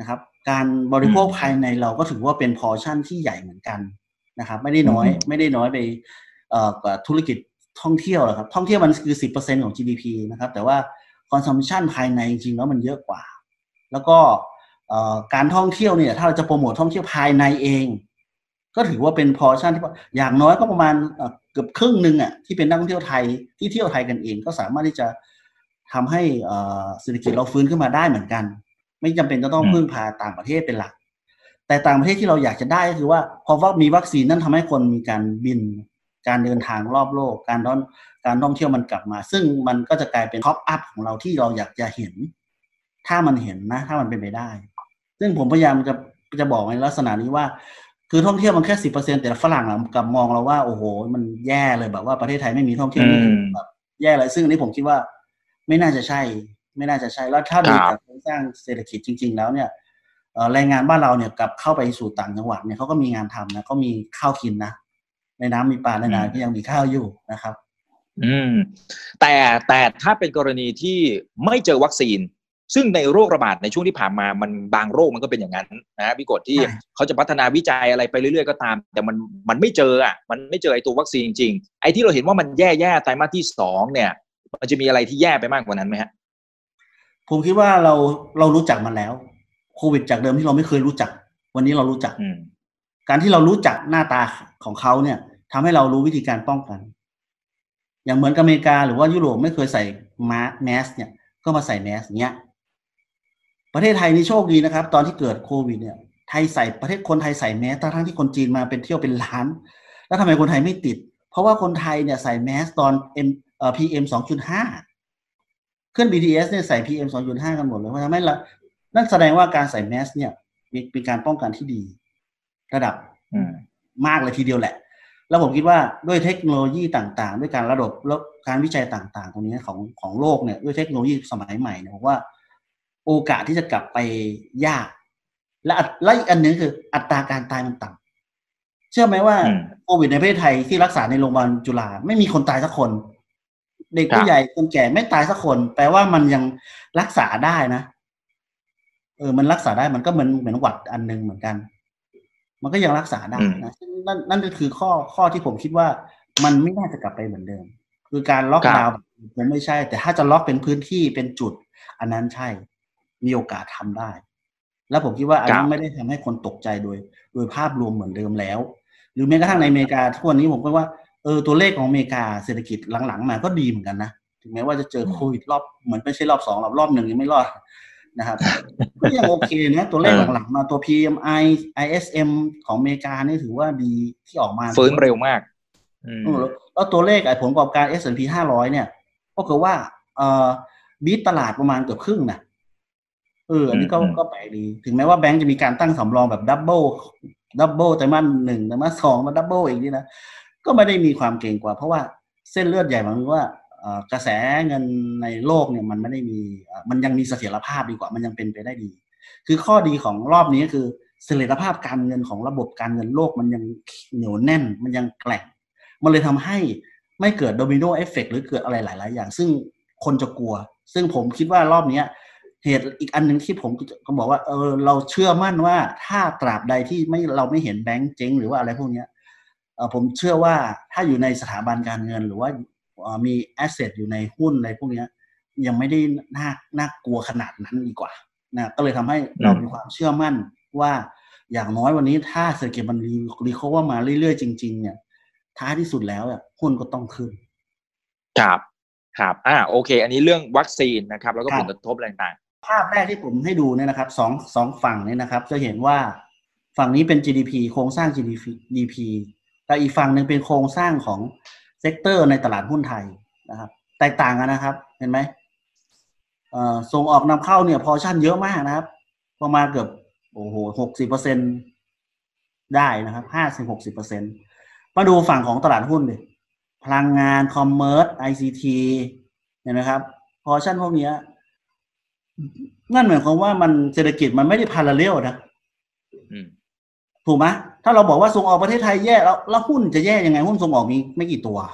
การบริโภคภายในเราก็ถือว่าเป็นพอร์ชั่นที่ใหญ่เหมือนกันนะครับไม่ได้น้อยไม่ได้น้อยไปเอ่อกว่าธุรกิจท่องเที่ยวหรอกครับท่องเที่ยวมันคือ สิบเปอร์เซ็นต์ ของ จี ดี พี นะครับแต่ว่า consumption ภายในจริงๆแล้วมันเยอะกว่าแล้วก็การท่องเที่ยวเนี่ยถ้าเราจะโปรโมทท่องเที่ยวภายในเองก็ถือว่าเป็นพอร์ชั่นที่อย่างน้อยก็ประมาณเกือบครึ่งนึงอ่ะที่เป็นนักท่องเที่ยวไทยที่เที่ยวไทยกันเองก็สามารถที่จะทำให้เศรษฐกิจเราฟื้นขึ้นมาได้เหมือนกันไม่จำเป็นจะต้องพึ่งพาต่างประเทศเป็นหลักแต่ต่างประเทศที่เราอยากจะได้ก็คือว่าพอว่ามีวัคซีนนั่นทำให้คนมีการบินการเดินทางรอบโลกการท่องการท่องเที่ยวมันกลับมาซึ่งมันก็จะกลายเป็นท็อปอัพของเราที่เราอยากจะเห็นถ้ามันเห็นนะถ้ามันเป็นไปได้ซึ่งผมพยายามจะจะบอกในลักษณะนี้ว่าคือท่องเที่ยวมันแค่ สิบเปอร์เซ็นต์ แต่ฝรั่งกลับมองเราว่าโอ้โหมันแย่เลยแบบว่าประเทศไทยไม่มีท่องเที่ยวนี่แบบแย่เลยซึ่งอันนี้ผมคิดว่าไม่น่าจะใช่ไม่น่าจะใช่แล้วถ้าดูจากโครงสร้างเศรษฐกิจจริงๆแล้วเนี่ยแรงงานบ้านเราเนี่ยกลับเข้าไปสู่ต่างจังหวัดเนี่ยเขาก็มีงานทำนะเขามีข้าวกินนะในน้ำมีปลาในนาที่ยังมีข้าวอยู่นะครับอืมแต่แต่ถ้าเป็นกรณีที่ไม่เจอวัคซีนซึ่งในโรคระบาดในช่วงที่ผ่านมามันบางโรคมันก็เป็นอย่างนั้นนะพี่กฎที่เขาจะพัฒนาวิจัยอะไรไปเรื่อยๆก็ตามแต่มันมันไม่เจออ่ะมันไม่เจอไอ้ตัววัคซีนจริงๆไอ้ที่เราเห็นว่ามันแย่ๆไตรมาสที่สองเนี่ยมันจะมีอะไรที่แย่ไปมากกว่านั้นไหมฮะผมคิดว่าเราเรารู้จักมันแล้วโควิดจากเดิมที่เราไม่เคยรู้จักวันนี้เรารู้จักการที่เรารู้จักหน้าตาของเขาเนี่ยทำให้เรารู้วิธีการป้องกันอย่างเหมือนอเมริกาหรือว่ายุโรปไม่เคยใส่แมสเนี่ยก็มาใส่แมสเนี้ยประเทศไทยนี่โชคดีนะครับตอนที่เกิดโควิดเนี่ยไทยใส่ประเทศคนไทยใส่แมสทั้งที่คนจีนมาเป็นเที่ยวเป็นล้านแล้วทำไมคนไทยไม่ติดเพราะว่าคนไทยเนี่ยใส่แมสตอน M เอ่อ พี เอ็ม สองจุดห้า เครื่อง บี ที เอส เนี่ยใส่ พี เอ็ม สองจุดห้า กันหมดเลยเพราะทำให้ละนั่นแสดงว่าการใส่แมสเนี่ยมีเป็นการป้องกันที่ดีระดับมากเลยทีเดียวแหละแล้วผมคิดว่าด้วยเทคโนโลยีต่างๆด้วยการระดบแล้วการวิจัยต่างๆตรงนี้ของของโลกเนี่ยด้วยเทคโนโลยีสมัยใหม่เนี่ยผมว่าโอกาสที่จะกลับไปยากและและอีกอันนึงคืออัตราการตายมันต่ำเชื่อไหมว่าโควิดในประเทศไทยที่รักษาในโรงพยาบาลจุฬาไม่มีคนตายสักคนเด็กผู้ใหญ่คนแก่ไม่ตายสักคนแปลว่ามันยังรักษาได้นะเออมันรักษาได้มันก็เหมือนเหมือนหวัดอันนึงเหมือนกันมันก็ยังรักษาได้นะนั่นนั่นก็คือข้อข้อที่ผมคิดว่ามันไม่น่าจะกลับไปเหมือนเดิมคือการล็อกดาวน์มันไม่ใช่แต่ถ้าจะล็อกเป็นพื้นที่เป็นจุดอันนั้นใช่มีโอกาสทำได้แล้วผมคิดว่าอันนี้ไม่ได้ทำให้คนตกใจโดยโดยภาพรวมเหมือนเดิมแล้วหรือแม้กระทั่งในอเมริกาทุกวันนี้ผมก็ว่าเออตัวเลขของอเมริกาเศรษฐกิจหลังๆมาก็ดีเหมือนกันนะถึงแม้ว่าจะเจอโควิดรอบเหมือนไม่ใช่รอบสองรอบรอบหนึ่งยังไม่รอดนะครับก็ยังโอเคนะตัวเลขหลังๆมาตัว พี เอ็ม ไอ ไอ เอส เอ็ม ของอเมริกานี่ถือว่าดีที่ออกมาฟื้นเร็วมากแล้วตัวเลขไอ้ผลประกอบการ เอส แอนด์ พี ห้าร้อยเนี่ยก็คือว่าเอ่อบีทตลาดประมาณเกือบครึ่งนะเอออันนี้ก็ก็แปลกดีถึงแม้ว่าแบงก์จะมีการตั้งสำรองแบบดับเบิลดับเบิลไตรมาสหนึ่งไตรมาสสองมาดับเบิลอีกนี่นะก็ไม่ได้มีความเก่งกว่าเพราะว่าเส้นเลือดใหญ่มันคือว่ากระแสเงินในโลกเนี่ยมันไม่ได้มีมันยังมีเสถียรภาพดีกว่ามันยังเป็นไปได้ดีคือข้อดีของรอบนี้คือเสถียรภาพการเงินของระบบการเงินโลกมันยังเหนียวแน่นมันยังแกร่งมันเลยทำให้ไม่เกิดโดมิโนเอฟเฟกต์หรือเกิดอะไรหลายๆอย่างซึ่งคนจะกลัวซึ่งผมคิดว่ารอบนี้เหตุอีกอันหนึ่งที่ผมก็บอกว่าเออเราเชื่อมั่นว่าถ้าตราบใดที่ไม่เราไม่เห็นแบงก์เจ๊งหรือว่าอะไรพวกนี้เออผมเชื่อว่าถ้าอยู่ในสถาบันการเงินหรือว่ามีแอสเซทอยู่ในหุ้นอะไรพวกนี้ยังไม่ได้น่าน่ากลัวขนาดนั้นดีกว่านะก็เลยทำให้เรามีความเชื่อมั่นว่าอย่างน้อยวันนี้ถ้าเศรษฐกิจมันรีคอเวอร์มาเรื่อยๆจริงๆเนี่ยท้ายที่สุดแล้วอ่ะหุ้นก็ต้องขึ้นครับครับอ่าโอเคอันนี้เรื่องวัคซีนนะครับแล้วก็ผลกระทบต่างๆภาพแรกที่ผมให้ดูเนี่ยนะครับสองสองฝั่งเนี่ยนะครับจะเห็นว่าฝั่งนี้เป็น จี ดี พี โครงสร้าง จี ดี พี แต่อีกฝั่งนึงเป็นโครงสร้างของเซกเตอร์ในตลาดหุ้นไทยนะครับแตกต่างกันนะครับเห็นไหมเอ่อส่งออกนำเข้าเนี่ยพอชั่นเยอะมากนะครับประมาณเกือบโอ้โห หกสิบเปอร์เซ็นต์ ได้นะครับ ห้าสิบถึงหกสิบเปอร์เซ็นต์ มาดูฝั่งของตลาดหุ้นดิพลังงานคอมเมอร์ส ไอ ซี ที เห็นไหมครับพอชั่นพวกนี้นั่นหมายความว่ามันเศรษฐกิจมันไม่ได้พาราเรลนะถูกไหมถ้าเราบอกว่าส่งออกประเทศไทยแย่แล้วแล้วหุ้นจะแย่ยังไงหุ้นส่งออกมีไม่กี่ตัว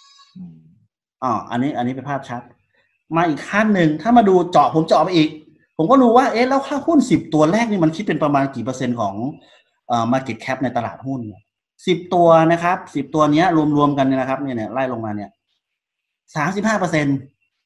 อ๋ออันนี้อันนี้เป็นภาพชัดมาอีกขั้นหนึ่งถ้ามาดูเจาะผมเจาะไปอีกผมก็รู้ว่าเอ๊ะแล้วค่าหุ้นสิบตัวแรกนี่มันคิดเป็นประมาณกี่เปอร์เซ็นต์ของเอ่อ market cap ในตลาดหุ้นสิบตัวนะครับสิบตัวเนี้ยรวมๆกันเนี่ยนะครับเนี่ยไล่ลงมาเนี่ย สามสิบห้าเปอร์เซ็นต์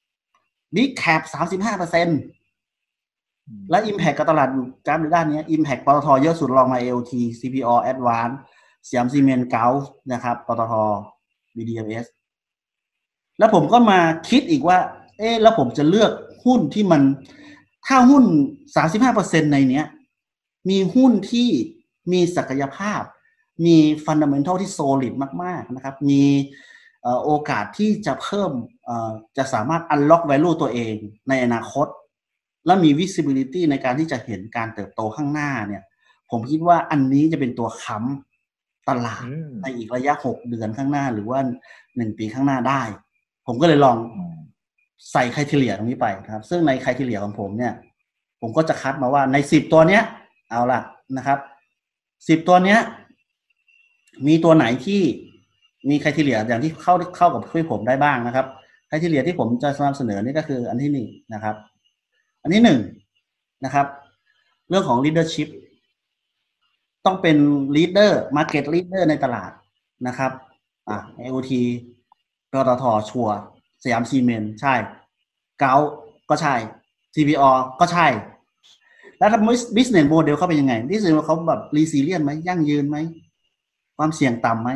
Big Cap สามสิบห้าเปอร์เซ็นต์ และ Impact กับตลาดอยู่กราฟในด้านนี้ Impact ปตทเยอะสุดรองมา เอ แอล ที ซี พี อ Advance สยามซีเมนต์ Gulf นะครับปตท บี ดี เอ็ม เอส แล้วผมก็มาคิดอีกว่าเอ๊ะแล้วผมจะเลือกหุ้นที่มันถ้าหุ้น สามสิบห้าเปอร์เซ็นต์ ในเนี้ยมีหุ้นที่มีศักยภาพมี fundamental ที่ solid มากๆนะครับมีโอกาสที่จะเพิ่มจะสามารถ unlock value ตัวเองในอนาคตและมี visibility ในการที่จะเห็นการเติบโตข้างหน้าเนี่ยผมคิดว่าอันนี้จะเป็นตัวค้ำตลาดในอีกระยะหกเดือนข้างหน้าหรือว่าหนึ่งปีข้างหน้าได้ผมก็เลยลองใส่ไครทีเรียตรงนี้ไปนะครับซึ่งในไครทีเรียของผมเนี่ยผมก็จะคัดมาว่าในสิบตัวเนี้ยเอาล่ะนะครับสิบตัวเนี้ยมีตัวไหนที่มีไครทีเรียอย่างที่เข้าเข้ากับคุยผมได้บ้างนะครับไครทีเรียที่ผมจะนำเสนอนี่ก็คืออันที่หนึ่งนะครับอันที่หนึ่งนะครับเรื่องของ leadership ต้องเป็น leader market leader ในตลาดนะครับอ่ะ เอ โอ ที ปตทชัวร์สยามซีเมนต์ใช่เกาก็ใช่ ซี พี อ ก็ใช่แล้วถ้า business model เขาเป็นยังไง business model เขาแบบ resilient ไหมยั่งยืนไหมความเสี่ยงต่ำไหม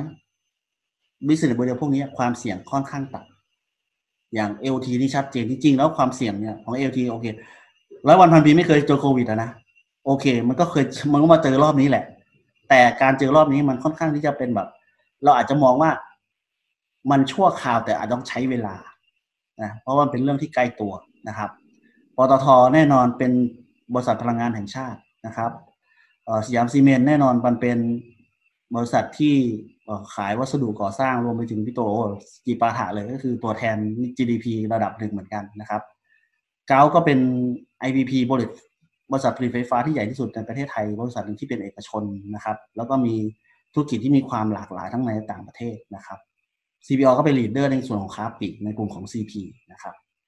business model พวกนี้ความเสี่ยงค่อนข้างต่ำอย่าง เอ โอ ที นี่ชัดเจนจริงๆแล้วความเสี่ยงเนี่ยของ เอ โอ ที โอเคร้อยวันพันปีไม่เคยเจอโควิดนะโอเคมันก็เคยมันก็มาเจอรอบนี้แหละแต่การเจอรอบนี้มันค่อนข้างที่จะเป็นแบบเราอาจจะมองว่ามันชั่วคราวแต่อาจต้องใช้เวลานะเพราะว่าเป็นเรื่องที่ไกลตัวนะครับปตทแน่นอนเป็นบริษัทพลังงานแห่งชาตินะครับสยามซีเมนต์แน่นอนมันเป็นบริษัทที่ขายวัสดุก่อสร้างรวมไปถึงพี่โตจีปาถะเลยก็คือตัวแทน จี ดี พี ระดับหนึ่งเหมือนกันนะครับเกาก็เป็น ไอ พี พี บริษัทบริษัทผลิตไฟฟ้าที่ใหญ่ที่สุดในประเทศไทยบริษัทหนึ่งที่เป็นเอกชนนะครับแล้วก็มีธุรกิจที่มีความหลากหลายทั้งในและต่างประเทศนะครับ ซี พี อ ก็เป็นลีดเดอร์ในส่วนของค้าปลีกในกลุ่มของ ซี พี นะครับ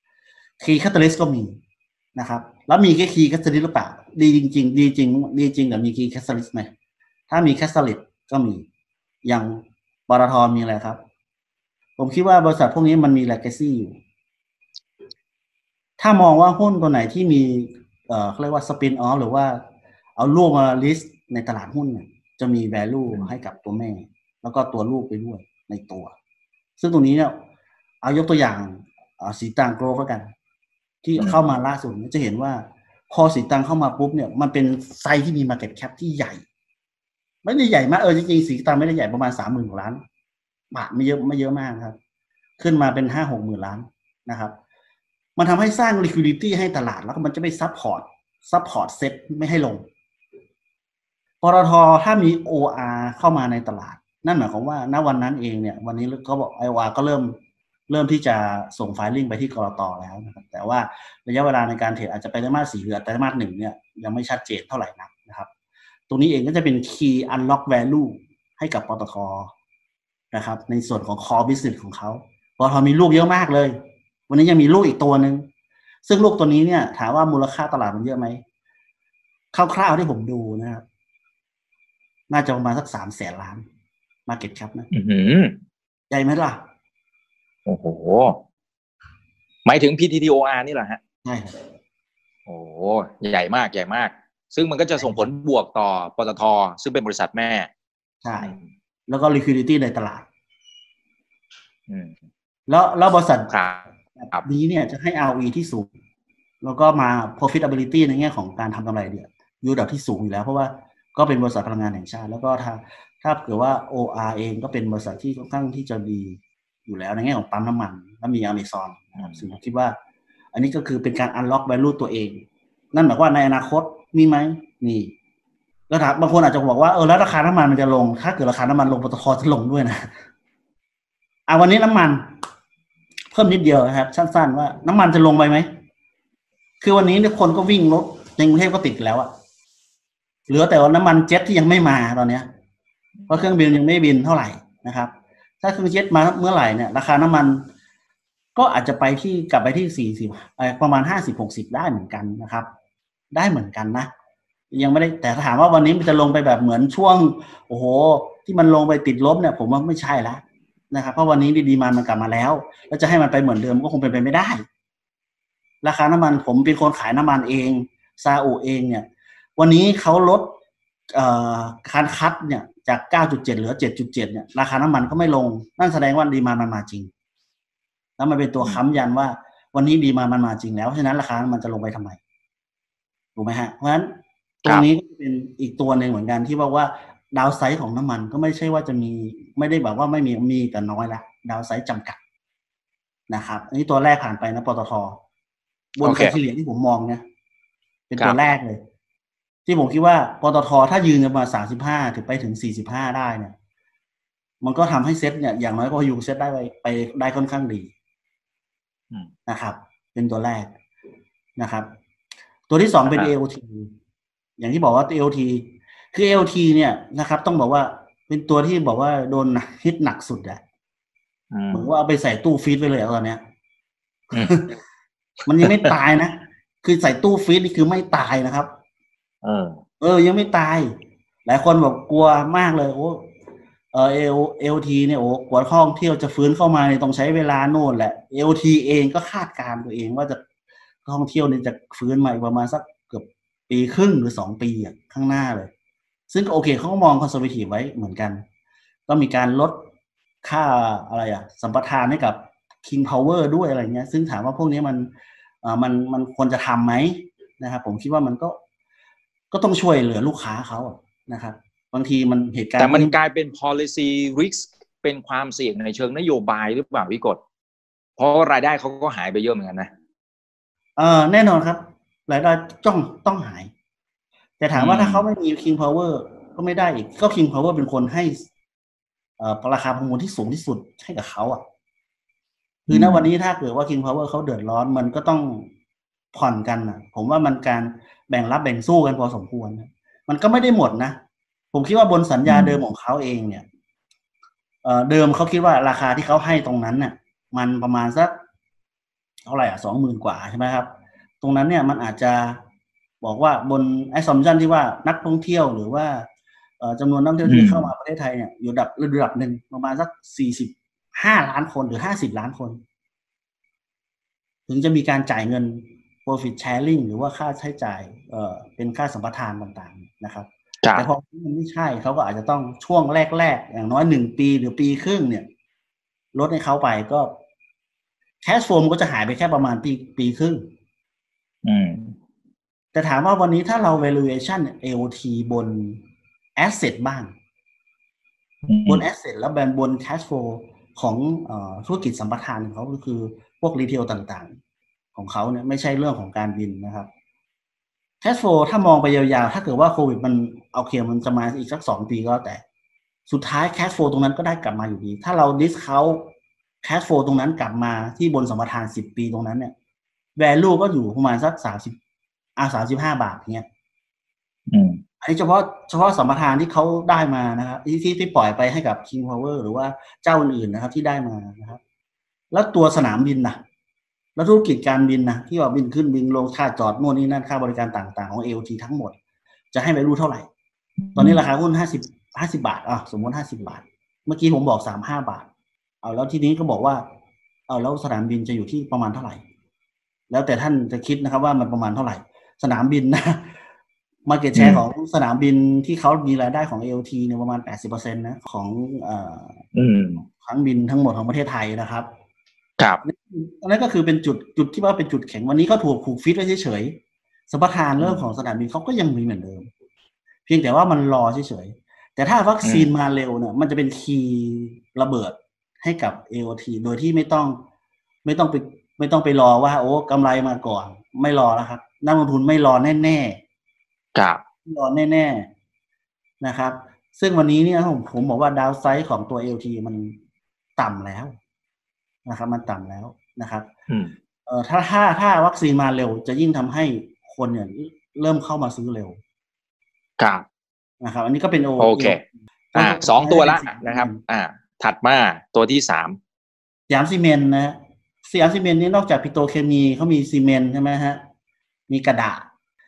Key Catalyst ก็มีนะครับแล้วมีแค่ Key Catalyst หรือเปล่าดีจริงๆดีจริงดีจริงแต่มี Key Catalyst ไหมถ้ามี Catalyst ก็มีอย่างปตทมีอะไรครับผมคิดว่าบริษัทพวกนี้มันมี legacy อยู่ถ้ามองว่าหุ้นตัวไหนที่มีเอ่อเขาเรียกว่า spin off หรือว่าเอาลูกมา list ในตลาดหุ้นเนี่ยจะมี value ให้กับตัวแม่แล้วก็ตัวลูกไปด้วยในตัวซึ่งตรงนี้เนี่ยเอายกตัวอย่างสีตังโกลด์กันที่เข้ามาล่าสุดจะเห็นว่าพอสีตังเข้ามาปุ๊บเนี่ยมันเป็นไซส์ที่มี market cap ที่ใหญ่ไม่ได้ใหญ่มากเออจริงๆสีตังไม่ได้ใหญ่ประมาณ สามหมื่น ล้านบาทไม่เยอะไม่เยอะมากครับขึ้นมาเป็น ห้าหกหมื่น ล้านนะครับมันทำให้สร้าง liquidity ให้ตลาดแล้วมันจะไม่ support support set ไม่ให้ลงปตทถ้ามี โอ อาร์ เข้ามาในตลาดนั่นหมายความว่าณวันนั้นเองเนี่ยวันนี้เขาบอก ไอ โอ อาร์ ก็เริ่มเริ่มที่จะส่งไฟลิ่งไปที่กลต.แล้วนะครับแต่ว่าระยะเวลาในการเทรดอาจจะไปไตรมาสสี่เดือนไตรมาสหนึ่งเนี่ยยังไม่ชัดเจนเท่าไหร่นักนะครับตรงนี้เองก็จะเป็น key unlock value ให้กับปตท.นะครับในส่วนของ core business ของเขาปตท.มีลูกเยอะมากเลยวันนี้ยังมีลูกอีกตัวนึงซึ่งลูกตัวนี้เนี่ยถามว่ามูลค่าตลาดมันเยอะไหมคร่าวๆที่ผมดูนะครับน่าจะประมาณสักสามแสนล้าน market cap นะใหญ่ไหมล่ะโอ้โหหมายถึง พี ที ที โอ อาร์ นี่แหละฮะใช่ครับโอ้ใหญ่มากใหญ่มากซึ่งมันก็จะส่งผลบวกต่อปตท.ซึ่งเป็นบริษัทแม่ใช่แล้วก็ liquidity ในตลาดแล้วแล้วบริษัทแบบนี้เนี่ยจะให้ อาร์ โอ อี ที่สูงแล้วก็มา profitability ในแง่ของการทำกำไรเนี่ยอยู่ระดับที่สูงอยู่แล้วเพราะว่าก็เป็นบริษัทพลังงานแห่งชาติแล้วก็ถ้าถ้าเกิดว่า โอ อาร์ เองก็เป็นบริษัทที่ค่อนข้างที่จะดีอยู่แล้วในแง่ของปั๊มน้ำมันแล้วมี Amazon นะครับซึ่งผมคิดว่าอันนี้ก็คือเป็นการ unlock value ตัวเองนั่นหมายว่าในอนาคตมีไหมมีแล้วถามบางคนอาจจะบอกว่าเออแล้วราคาน้ำมันมันจะลงถ้าเกิดราคาน้ำมันลงปตท.จะลงด้วยนะอ่ะวันนี้น้ำมันเพิ่มนิดเดียวนะครับสั้นๆว่าน้ำมันจะลงไปไหมคือวันนี้ทุกคนก็วิ่งรถในกรุงเทพก็ติดแล้วอะเหลือแต่ว่าน้ำมันเจ็ตที่ยังไม่มาตอนนี้เพราะเครื่องบินยังไม่บินเท่าไหร่นะครับถ้าเครื่องเจ็ตมาเมื่อไหร่เนี่ยราคาน้ำมันก็อาจจะไปที่กลับไปที่สี่สิบประมาณห้าสิบ หกสิบได้เหมือนกันนะครับได้เหมือนกันนะยังไม่ได้แต่ถามว่าวันนี้มันจะลงไปแบบเหมือนช่วงโอ้โหที่มันลงไปติดลบเนี่ยผมว่าไม่ใช่แล้วนะครับเพราะวันนี้ดีมานด์มันกลับมาแล้วแล้วจะให้มันไปเหมือนเดิมก็คงเป็นไปไม่ได้ราคาน้ำมันผมเป็นคนขายน้ำมันเองซาอุเองเนี่ยวันนี้เขาลดการคัดเนี่ยจาก เก้าจุดเจ็ด เหลือ เจ็ดจุดเจ็ด เนี่ยราคาน้ำมันก็ไม่ลงนั่นแสดงว่าดีมานด์มันมาจริงแล้วมันเป็นตัวค้ำยันว่าวันนี้ดีมานด์มันมาจริงแล้วเพราะฉะนั้นราคามันจะลงไปทำไมถูกไหมฮะเพราะฉะนั้นตรงนี้ก็เป็นอีกตัวหนึ่งเหมือนกันที่บอกว่าดาวไซด์ของน้ำมันก็ไม่ใช่ว่าจะมีไม่ได้แบบว่าไม่มีมีแต่น้อยละดาวไซด์จำกัดนะครับอันนี้ตัวแรกผ่านไปนะปตท.บนไคลทีเรียที่ผมมองเนี่ยเป็นตัวแรกเลยที่ผมคิดว่าปตท.ถ้ายืนกันมาสามสิบห้าถึงไปถึงสี่สิบห้าได้เนี่ยมันก็ทำให้เซ็ตเนี่ยอย่างน้อยก็อยู่เซ็ตได้ไปไปได้ค่อนข้างดีนะครับเป็นตัวแรกนะครับตัวที่สองเป็น เอ โอ ที อย่างที่บอกว่า เอ โอ ที คือ เอ โอ ที เนี่ยนะครับต้องบอกว่าเป็นตัวที่บอกว่าโดนฮิตหนักสุดอะเหมือนว่าเอาไปใส่ตู้ฟีดไปเลยตอนเนี้ยมันยังไม่ตายนะคือใส่ตู้ฟีดนี่คือไม่ตายนะครับเออเออยังไม่ตายหลายคนบอกกลัวมากเลยโอ้เออ เอ โอ ที เนี่ยโอ้กลัวท่องเที่ยวจะฟื้นเข้ามาเนี่ยต้องใช้เวลาโน่นแหละ เอ โอ ที เองก็คาดการณ์ตัวเองว่าจะท่องเที่ยวเนี่ยจะฟื้นมาอีกประมาณสักเกือบปีครึ่งหรือสองปีอ่ะข้างหน้าเลยซึ่งโอเคเขาก็มองคอนเซอร์เวทีฟไว้เหมือนกันก็มีการลดค่าอะไรอ่ะสัมปทานให้กับ King Power ด้วยอะไรเงี้ยซึ่งถามว่าพวกนี้มันอ่ามันมันควรจะทำไหมนะครับผมคิดว่ามันก็ก็ต้องช่วยเหลือลูกค้าเขานะครับบางทีมันเหตุการณ์แต่มันกลายเป็น policy risk เป็นความเสี่ยงในเชิงนโยบายหรือเปล่าพี่กฎเพราะรายได้เขาก็หายไปเยอะเหมือนกันนะเออแน่นอนครับรายได้จ้องต้องหายแต่ถามว่าถ้าเขาไม่มี King Power ก็ไม่ได้อีกก็ King Power เป็นคนให้เอ่อราคาประมูลที่สูงที่สุดให้กับเขาอ่ะคือณวันนี้ถ้าเกิดว่า King Power เขาเดือดร้อนมันก็ต้องผ่อนกันนะผมว่ามันการแบ่งรับแบ่งสู้กันพอสมควรนะมันก็ไม่ได้หมดนะผมคิดว่าบนสัญญาเดิมของเขาเองเนี่ยเอ่อเดิมเขาคิดว่าราคาที่เขาให้ตรงนั้นน่ะมันประมาณสักเท่าไหร่อ่ะสองหมื่นกว่าใช่ไหมครับตรงนั้นเนี่ยมันอาจจะบอกว่าบน assumption ที่ว่านักท่องเที่ยวหรือว่าจำนวนนักท่องเที่ยวที่เข้ามาประเทศไทยเนี่ยอยู่ระดับระดับหนึ่งประมาณสักสี่สิบห้าล้านคนหรือห้าสิบล้านคนถึงจะมีการจ่ายเงิน profit sharing หรือว่าค่าใช้จ่ายเอ่อเป็นค่าสัมปทานต่างๆนะครับแต่พอมันไม่ใช่เขาก็อาจจะต้องช่วงแรกๆอย่างน้อยหนึ่งปีหรือปีครึ่งเนี่ยลดให้เขาไปก็ cash flow ก็จะหายไปแค่ประมาณปีปีครึ่งแต่ถามว่าวันนี้ถ้าเรา valuation เอ โอ ที บน asset บ้างบน asset แล้วแบนบน cash flow ของเอ่อธุรกิจสัมปทานของเขาก็คือพวกรีเทลต่างๆของเขาเนี่ยไม่ใช่เรื่องของการบินนะครับ cash flow ถ้ามองไปยาวๆถ้าเกิดว่าโควิดมันโอเคมันจะมาอีกสักสองปีก็แต่สุดท้าย cash flow ตรงนั้นก็ได้กลับมาอยู่ดีถ้าเรา discount cash flow ตรงนั้นกลับมาที่บนสัมปทานสิบปีตรงนั้นเนี่ย value ก็อยู่ประมาณสักสามสิบอ่ะสามสิบห้าบาทเงี้ยอืมอันนี้เฉพาะเฉพาะสัมปทานที่เขาได้มานะครับที่ที่ที่ปล่อยไปให้กับ King Power หรือว่าเจ้าอื่นๆนะครับที่ได้มานะครับแล้วตัวสนามบินนะแล้วธุรกิจการบินนะที่ว่าบินขึ้นบินลงค่าจอดโน่นนี่นั่นค่าบริการต่างๆของ เอ โอ ที ทั้งหมดจะให้ value เท่าไหร่ตอนนี้ราคาหุ้นห้าสิบ ห้าสิบบาทอ่ะสมมติห้าสิบบาทเมื่อกี้ผมบอกสามสิบห้าบาทเอาแล้วทีนี้ก็บอกว่าเอาแล้วสนามบินจะอยู่ที่ประมาณเท่าไหร่แล้วแต่ท่านจะคิดนะครับว่ามันประมาณเท่าไหร่สนามบินนะmarket share ของสนามบินที่เขามีรายได้ของ เอ โอ ที เนี่ยประมาณ แปดสิบเปอร์เซ็นต์ นะของเอ่อทั้งบินทั้งหมดของประเทศไทยนะครับครับอันนั้นก็คือเป็นจุดจุดที่ว่าเป็นจุดแข็งวันนี้เขาถูกผูกฟิตไว้เฉยๆสัมปทานเรื่องของสนามบินเขาก็ยังมีเหมือนเดิมเพียงแต่ว่ามันรอเฉยๆแต่ถ้าวัคซีนมาเร็วเนี่ยมันจะเป็นคีย์ระเบิดให้กับ เอ โอ ที โดยที่ไม่ต้องไม่ต้องไปไม่ต้องไปรอว่าโอ้กำไรมาก่อนไม่รอแล้วครับนักลงทุนไม่รอแน่ๆครับรอแน่ๆนะครับซึ่งวันนี้เนี่ยผมผมบอกว่าดาวไซด์ของตัว เอ โอ ที มันต่ำแล้วนะครับมันต่ำแล้วนะครับเอ่อถ้าถ้าถ้าวัคซีนมาเร็วจะยิ่งทำให้คนเนี่ยเริ่มเข้ามาซื้อเร็วครับนะครับอันนี้ก็เป็นโอเคอ่าสองตัวละนะครับอ่าถัดมาตัวที่สามสยามซีเมนต์นะสยามซีเมนต์นี่นอกจากปิโตรเคมีเขามีซีเมนต์ใช่ไหมฮะมีกระดาษ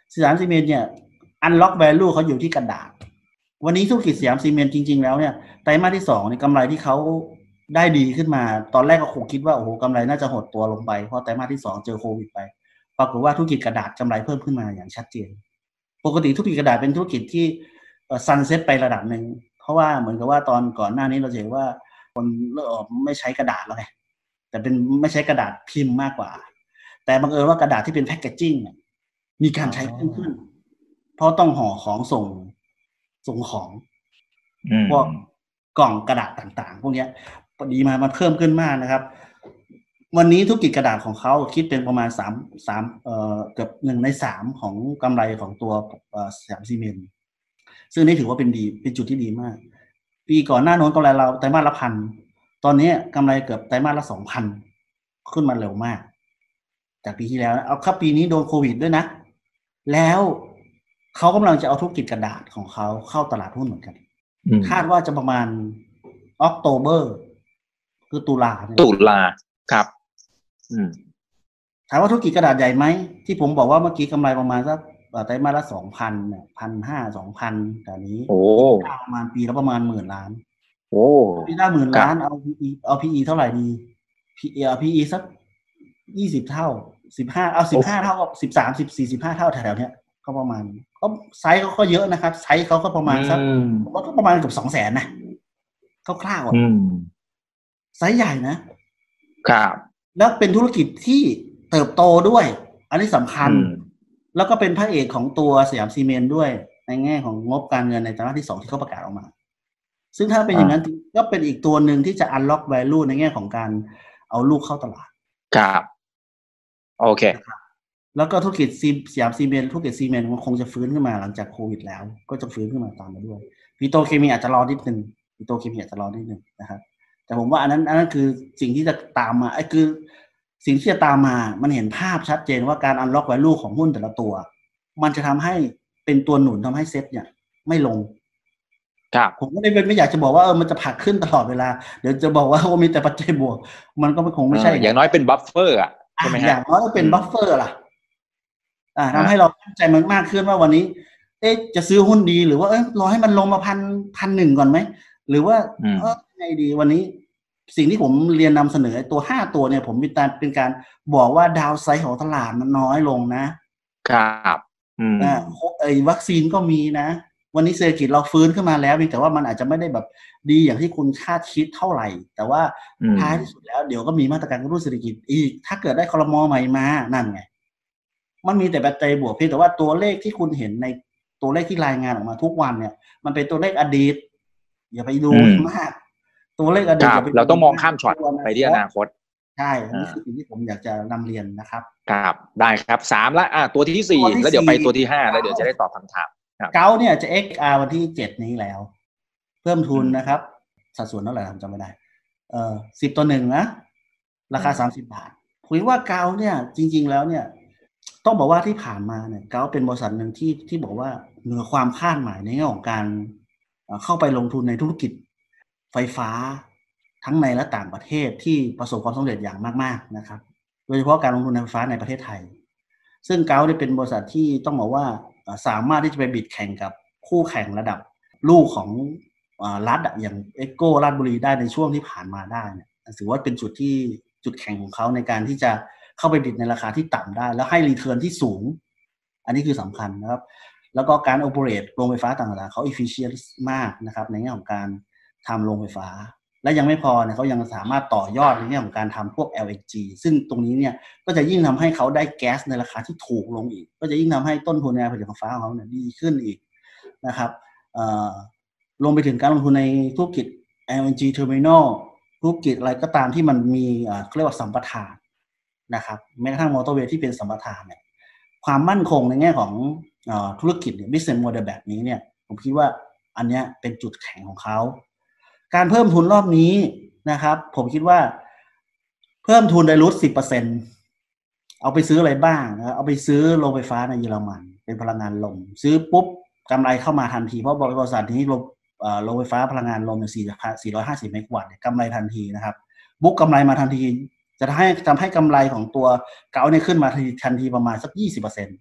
สยามซีเมนต์เนี่ย unlock value เขาอยู่ที่กระดาษวันนี้ธุรกิจสยามซีเมนต์จริงๆแล้วเนี่ยไตรมาสที่สองเนี่ยกำไรที่เขาได้ดีขึ้นมาตอนแรกก็คงคิดว่าโอ้โหกำไรน่าจะหดตัวลงไปเพราะไตรมาสที่สองเจอโควิดไปปรากฏว่าธุรกิจกระดาษกำไรเพิ่มขึ้นมาอย่างชัดเจนปกติธุรกิจกระดาษเป็นธุรกิจที่ซันเซ็ตไประดับหนึ่งเพราะว่าเหมือนกับว่าตอนก่อนหน้านี้เราเห็นว่าคนเริ่มไม่ใช้กระดาษแล้วไงแต่เป็นไม่ใช้กระดาษพิมพ์มากกว่าแต่บังเอิญว่ากระดาษที่เป็นแพคเกจจิ้งมีการใช้เพิ่มขึ้นเพราะต้องห่อของส่งส่งของพวกกล่องกระดาษต่างๆพวกนี้พอดีมามันเพิ่มขึ้นมากนะครับวันนี้ธุรกิจกระดาษของเขาคิดเป็นประมาณสามสามเอ่อเกือบหนึ่งในสามของกำไรของตัวสยามซีเมนต์ซึ่งนี่ถือว่าเป็นดีเป็นจุดที่ดีมากปีก่อนหน้าโน้นกำไรเราไตรมาสละพันตอนนี้กำไรเกือบไตรมาสละสองพันขึ้นมาเร็วมากจากปีที่แล้วเอาครับปีนี้โดนโควิดด้วยนะแล้วเขากำลังจะเอาธุรกิจกระดาษของเขาเข้าตลาดหุ้นเหมือนกันคาดว่าจะประมาณออกโตเบอร์คือตุลาตุลาครับถามว่าธุรกิจกระดาษใหญ่ไหมที่ผมบอกว่าเมื่อกี้กำไรประมาณสักไตรมาสละสองพันเนี่ยพันห้าสองพันแต่นี้โอ้ประมาณปีละประมาณหมื่นล้านโอ้ปีละหมื่นล้านเอา พี อี เอา พี อี เท่าไหร่ดี พี อี เอา พี อี สักยี่สิบเท่าสิบห้าเอาสิบห้าเท่ากับสิบสาม สิบสี่ สิบห้าเท่าแถวๆเนี้ยก็ประมาณก็ไซส์เขาก็เยอะนะครับไซส์เขาก็ประมาณสักผมว่าก็ประมาณเกือบสองแสนนะคร่าวๆอ่ะไซส์ใหญ่นะครับแล้วเป็นธุรกิจที่เติบโตด้วยอันนี้สำคัญแล้วก็เป็นพระเอกของตัวสยามซีเมนต์ด้วยในแง่ของงบการเงินในไตรมาสที่สองที่เขาประกาศออกมาซึ่งถ้าเป็นอย่างนั้นก็เป็นอีกตัวหนึ่งที่จะ unlock value ในแง่ของการเอาลูกเข้าตลาดครับโอเคแล้วก็ธุรกิจสยามซีเมนต์ธุรกิจซีเมนต์มันคงจะฟื้นขึ้นมาหลังจากโควิดแล้วก็จะฟื้นขึ้นมาตามมาด้วยปิโตรเคมีอาจจะรอนิดนึงปิโตรเคมีอาจจะรอนิดนึงนะครับแต่ผมว่าอันนั้นอันนั้นคือสิ่งที่จะตามมาไอ้คือสิ่งที่จะตามมามันเห็นภาพชัดเจนว่าการ unlock value ของหุ้นแต่ละตัวมันจะทำให้เป็นตัวหนุนทำให้เซ็ตเนี่ยไม่ลงครับผมก็ไม่ไม่อยากจะบอกว่าเออมันจะผลักขึ้นตลอดเวลาเดี๋ยวจะบอกว่าว่ามีแต่ปัจจัยบวกมันก็คงไม่ใช่อย่างน้อยเป็นบัฟเฟอร์อ่ะใช่ไหมฮะอย่างน้อยก็เป็นบัฟเฟอร์ล่ะอ่าทำให้เราตั้งใจมันมากขึ้นว่าวันนี้เอ๊ะจะซื้อหุ้นดีหรือว่าเออรอให้มันลงมาพันพันหนึ่งก่อนไหมหรือว่าเออไงดีวันนี้สิ่งที่ผมเรียนนำเสนอตัวห้าตัวเนี่ยผมมีการเป็นการบอกว่าดาวไซด์ของตลาดมันน้อยลงนะครับอืมอ่าไอ้วัคซีนก็มีนะวันนี้เศรษฐกิจเราฟื้นขึ้นมาแล้วแต่ว่ามันอาจจะไม่ได้แบบดีอย่างที่คุณคาดคิดเท่าไหร่แต่ว่าท้ายที่สุดแล้วเดี๋ยวก็มีมาตรการกระตุ้นเศรษฐกิจอีกถ้าเกิดได้ครม.ใหม่มานั่นไงมันมีแต่ปัจจัยบวกเพียงแต่ว่าตัวเลขที่คุณเห็นในตัวเลขที่รายงานออกมาทุกวันเนี่ยมันเป็นตัวเลขอดีตอย่าไปดูมากตัวเลขอดีตเราต้องมองข้ามช็อตไปที่อนาคตใช่นี่คือสิ่งที่ผมอยากจะนำเรียนนะครับครับได้ครับสามละอ่ะตัวที่สี่แล้วเดี๋ยวไปตัวที่ห้าแล้วเดี๋ยวจะได้ตอบคำถามเก้าเนี่ยจะ เอ็กซ์ อาร์ วันที่เจ็ดนี้แล้วเพิ่มทุนนะครับสัดส่วนเท่าไหร่จำไม่ได้เอ่อสิบต่อหนึ่งนะราคาสามสิบบาทคุยว่าเก้าเนี่ยจริงๆแล้วเนี่ยต้องบอกว่าที่ผ่านมาเนี่ยเก้าเป็นบริษัทหนึ่งที่ที่บอกว่าเหนือความคาดหมายในแง่ของการเข้าไปลงทุนในธุรกิจไฟฟ้าทั้งในและต่างประเทศที่ประสบความสำเร็จอย่างมากๆนะครับโดยเฉพาะการลงทุนในไฟฟ้าในประเทศไทยซึ่งเก้าได้เป็นบริษัทที่ต้องบอกว่าสามารถที่จะไปบิดแข่งกับคู่แข่งระดับลูกของรัฐอย่างเอ็กโก้ราชบุรีได้ในช่วงที่ผ่านมาได้เนี่ยถือว่าเป็นจุดที่จุดแข่งของเขาในการที่จะเข้าไปบิดในราคาที่ต่ำได้แล้วให้รีเทิร์นที่สูงอันนี้คือสำคัญนะครับแล้วก็การโอเปเรตโรงไฟฟ้าต่างๆเขา efficient มากนะครับในแง่ของการทำโรงไฟฟ้าและยังไม่พอเนี่ยเขายังสามารถต่อยอดในแง่ของการทำพวก แอล เอ็น จี ซึ่งตรงนี้เนี่ยก็จะยิ่งทำให้เขาได้แก๊สในราคาที่ถูกลงอีกก็จะยิ่งทำให้ต้นทุนในการผลิตไฟฟ้าของเขาเนี่ยดีขึ้นอีกนะครับลงไปถึงการลงทุนในธุรกิจ แอล เอ็น จี Terminal ธุรกิจอะไรก็ตามที่มันมีเรียกว่าสัมปทานนะครับแม้กระทั่งมอเตอร์เวย์ที่เป็นสัมปทานเนี่ยความมั่นคงในแง่ของธุรกิจเนี่ย business model แบบนี้เนี่ยผมคิดว่าอันเนี้ยเป็นจุดแข็งของเขาการเพิ่มทุนรอบนี้นะครับผมคิดว่าเพิ่มทุนไดรูท สิบเปอร์เซ็นต์ เอาไปซื้ออะไรบ้างนะเอาไปซื้อโรงไฟฟ้าในเยอรมันเป็นพลังงานลมซื้อปุ๊บกำไรเข้ามาทันทีเพราะบริษัทนี้โรงไฟฟ้าพลังงานลมเนี่ยสี่ร้อยห้าสิบเมกะวัตต์กำไรทันทีนะครับบุ๊กกำไรมาทันทีจะให้ทำให้กำไรของตัวเก๋าเนี่ยขึ้นมาทันทีประมาณสัก ยี่สิบเปอร์เซ็นต์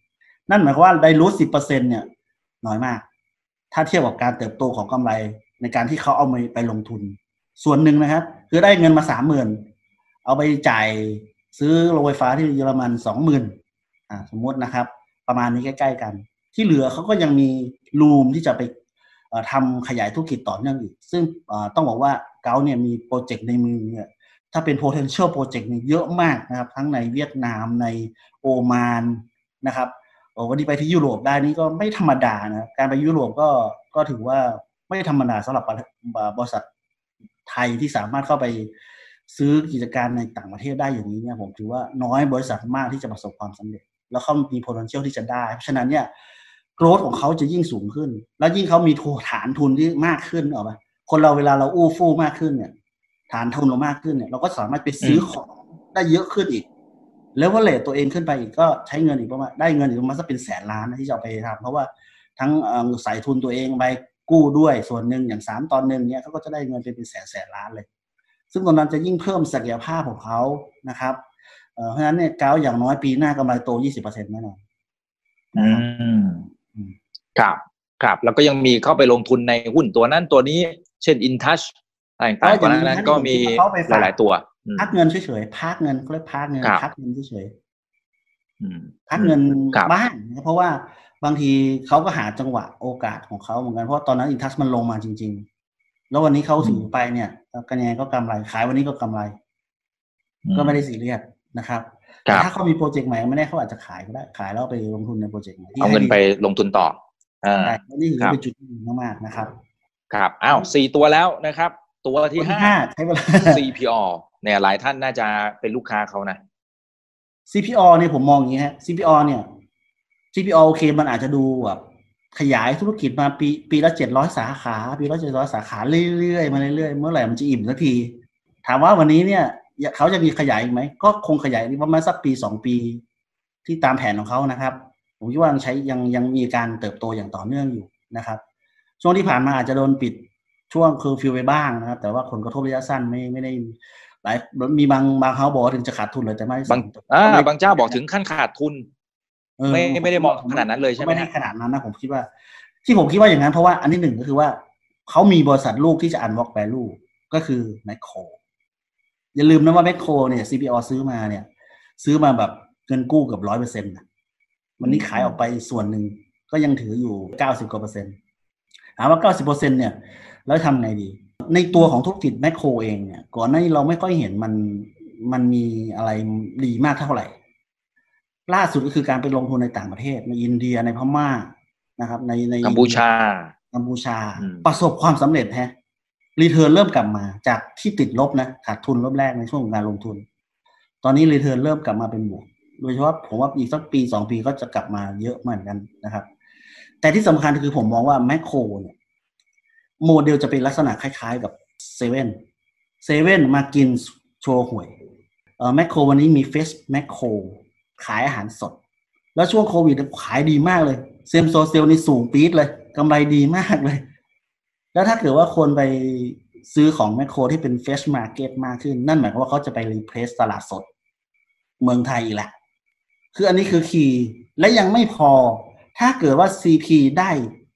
นั่นหมายความว่าได้รู้ สิบเปอร์เซ็นต์ เนี่ยน้อยมากถ้าเทียบกับการเติบโตของกำไรในการที่เขาเอาไปลงทุนส่วนหนึ่งนะครับคือได้เงินมา สามหมื่น เอาไปจ่ายซื้อโรงไฟฟ้าที่เยอรมัน สองหมื่น อ่าสมมตินะครับประมาณนี้ใกล้ๆกันที่เหลือเขาก็ยังมีรูมที่จะไปทำขยายธุรกิจต่อเนื่องอีกซึ่งต้องบอกว่าเกาเนี่ยมีโปรเจกต์ในมือเนี่ยถ้าเป็น potential project นี่เยอะมากนะครับทั้งในเวียดนามในโอมานนะครับโอ้วันนี้ไปที่ยุโรปได้นี่ก็ไม่ธรรมดานะการไปยุโรปก็ก็ถือว่าไม่ธรรมดาสำหรับบริษัทไทยที่สามารถเข้าไปซื้อกิจการในต่างประเทศได้อย่างนี้เนี่ยผมถือว่าน้อยบริษัทมากที่จะประสบความสำเร็จแล้วเขามี potential ที่จะได้เพราะฉะนั้นเนี่ยโกรธของเขาจะยิ่งสูงขึ้นแล้วยิ่งเขามีฐานทุนที่มากขึ้นเอาไปคนเราเวลาเราอู้ฟู่มากขึ้นเนี่ยฐานทุนเรามากขึ้นเนี่ยเราก็สามารถไปซื้อของได้เยอะขึ้นอีกแล้วว่าเลทตัวเองขึ้นไปอีกก็ใช้เงินอีกประมาณได้เงินอีกประมาณสักเป็นแสนล้านที่จะเอาไปทำเพราะว่าทั้งใส่ทุนตัวเองไปกู้ด้วยส่วนหนึ่งอย่างสามตอนหนึ่งเนี่ยเขาก็จะได้เงินไปเป็นแสนแสนล้านเลยซึ่งตอนนั้นจะยิ่งเพิ่มศักยภาพของเขานะครับเพราะฉะนั้นเนี่ยเก้าอย่างน้อยปีหน้ากำไรโต ยี่สิบเปอร์เซ็นต์ แน่นอนอืมครับครับแล้วก็ยังมีเข้าไปลงทุนในหุ้นตัวนั้นตัวนี้เช่น InTouch อะไรต่างๆก่อนหน้านั้นก็มีหลายๆตัวพักเงินเฉยๆพักเงินเขาเรียกพักเงินพักเงินเฉยๆพักเงินบ้างนะเพราะว่าบางทีเขาก็หาจังหวะโอกาสของเขาเหมือนกันเพราะตอนนั้น InTouch มันลงมาจริงๆแล้ววันนี้เขาถือไปเนี่ยกันยังไงก็กำไรขายวันนี้ก็กำไรก็ไม่ได้ซีเรียสนะครับแต่ถ้าเขามีโปรเจกต์ใหม่ไม่แน่เขาอาจจะขายก็ได้ขายแล้วไปลงทุนในโปรเจกต์ใหม่เอาเงินไปลงทุนต่ออ่านี่ถือเป็นจุดที่ดีมากๆนะครับครับอ้าวสี่ตัวแล้วนะครับตัวที่ห้าใช้เวลาซี พี โอ เนี่ยหลายท่านน่าจะเป็นลูกค้าเขานะซี พี โอ เนี่ยผมมองอย่างนี้ฮะ ซี พี โอ เนี่ย ซี พี โอ โอเคมันอาจจะดูแบบขยายธุรกิจมาปีปีละเจ็ดร้อยสาขาปีละเจ็ดร้อยสาขาเรื่อยๆมาเรื่อยๆเมื่อไหร่มันจะอิ่มสักทีถามว่าวันนี้เนี่ยเขาจะมีขยายอีกไหมก็คงขยายประมาณสักปีสองปีที่ตามแผนของเขานะครับผมคิดว่ายังใช้ยังยังมีการเติบโตอย่างต่อเนื่องอยู่นะครับช่วงที่ผ่านมาอาจจะโดนปิดช่วงคือฟิวไปบ้างนะครับแต่ว่าผลกระทบระยะสั้นไม่ไม่ได้หลายมีบางบางเขาบอกถึงจะขาดทุนเลยแต่ไม่บางอ่าบางเจ้าบอกถึงขั้นขาดทุนไม่ไม่ได้มองขนาดนั้นเลยใช่ไหมไม่ได้ขนาดนั้นนะผมคิดว่าที่ผมคิดว่าอย่างนั้นเพราะว่าอันที่หนึ่งก็คือว่าเขามีบริษัทลูกที่จะ unlock value ก็คือแมคโครอย่าลืมนะว่าแมคโครเนี่ย ซี พี โอ ซื้อมาเนี่ยซื้อมาแบบเงินกู้เกือบร้อยเปอร์เซ็นต์นะวันนี้ขายออกไปส่วนหนึ่งก็ยังถืออยู่เก้าสิบกว่าเปอร์เซ็นต์ถามว่าเก้าสิบเปอร์เซ็นต์เนี่ยแล้วทำไงดีในตัวของธุรกิจแมคโครเองเนี่ยก่อนหน้านี้เราไม่ค่อยเห็นมันมันมีอะไรดีมากเท่าไหร่ล่าสุดก็คือการไปลงทุนในต่างประเทศในอินเดียในพม่านะครับในในกัมพูชากัมพูชาประสบความสำเร็จแฮะรีเทิร์นเริ่มกลับมาจากที่ติดลบนะขาดทุนรอบแรกในช่วงของการลงทุนตอนนี้รีเทิร์นเริ่มกลับมาเป็นบวกโดยเฉพาะผมว่าอีกสักปีสองปีก็จะกลับมาเยอะเหมือนกันนะครับแต่ที่สำคัญคือผมมองว่าแมคโครเนี่ยโมเดลจะเป็นลักษณะคล้ายๆกับเซเว่นเซเว่นมากินโชว์หวยเอ่อแมคโครวันนี้มีเฟสแมคโครขายอาหารสดแล้วช่วงโควิดขายดีมากเลยเซมโซเซลนี่สูงปี๊ดเลยกำไรดีมากเลยแล้วถ้าเกิดว่าคนไปซื้อของแมคโครที่เป็นเฟสมาร์เก็ตมากขึ้นนั่นหมายความว่าเขาจะไปรีเพลซตลาดสดเมืองไทยอีกแหละคืออันนี้คือคีย์และยังไม่พอถ้าเกิดว่า ซี พี ได้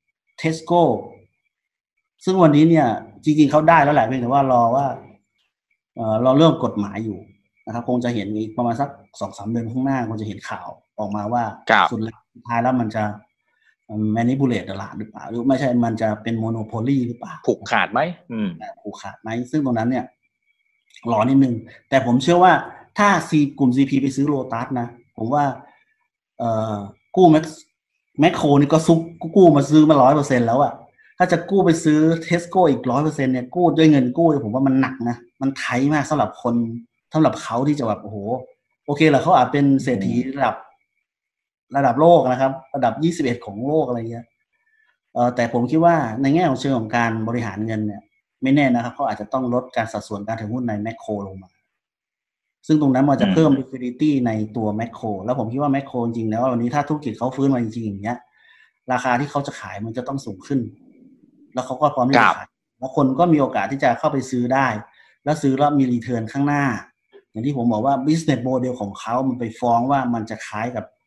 Tesco ซึ่งวันนี้เนี่ยจริงๆเขาได้แล้วแหละเพียงแต่ว่ารอว่าเอ่อรอเรื่องกฎหมายอยู่นะครับคงจะเห็นอีกประมาณสัก สองถึงสาม เดือนข้างหน้าคงจะเห็นข่าวออกมาว่าสุดท้ายแล้วมันจะmanipulate ตลาดหรือเปล่าหรือไม่ใช่มันจะเป็น monopoly หรือเปล่าผูกขาดไหมอืมผูกขาดไหมซึ่งตรงนั้นเนี่ยรอนิดนึงแต่ผมเชื่อว่าถ้า C กลุ่ม ซี พี ไปซื้อโลตัสนะผมว่าเอ่อกู้แมคแมคโครนี่ก็ซุกกู้มาซื้อมา ร้อยเปอร์เซ็นต์ แล้วอะถ้าจะกู้ไปซื้อ Tesco อีก ร้อยเปอร์เซ็นต์ เนี่ยกู้ด้วยเงินกู้ผมว่ามันหนักนะมันไทยมากสำหรับคนสำหรับเขาที่จะแบบโอ้โหโอเคแหละเขาอาจเป็นเศรษฐีระดับระดับโลกนะครับระดับยี่สิบเอ็ดของโลกอะไรเงี้ยเอ่อแต่ผมคิดว่าในแง่ของเชิงของการบริหารเงินเนี่ยไม่แน่นะครับเขาอาจจะต้องลดการสัดส่วนการถือหุ้นในแมคโครลงมาซึ่งตรงนั้นมันจะเพิ่ม liquidity ในตัวแมคโครแล้วผมคิดว่าแมคโครจริงๆแล้ววันนี้ถ้าธุรกิจเขาฟื้นมาจริงๆอย่างเงี้ยราคาที่เขาจะขายมันจะต้องสูงขึ้นแล้วเขาก็พร้อมที่จะขายแล้วคนก็มีโอกาสที่จะเข้าไปซื้อได้แล้วซื้อแล้วมีรีเทิร์นข้างหน้าอย่างที่ผมบอกว่า business model ของเขามันไปฟ้องว่ามันจะคล้ายกับ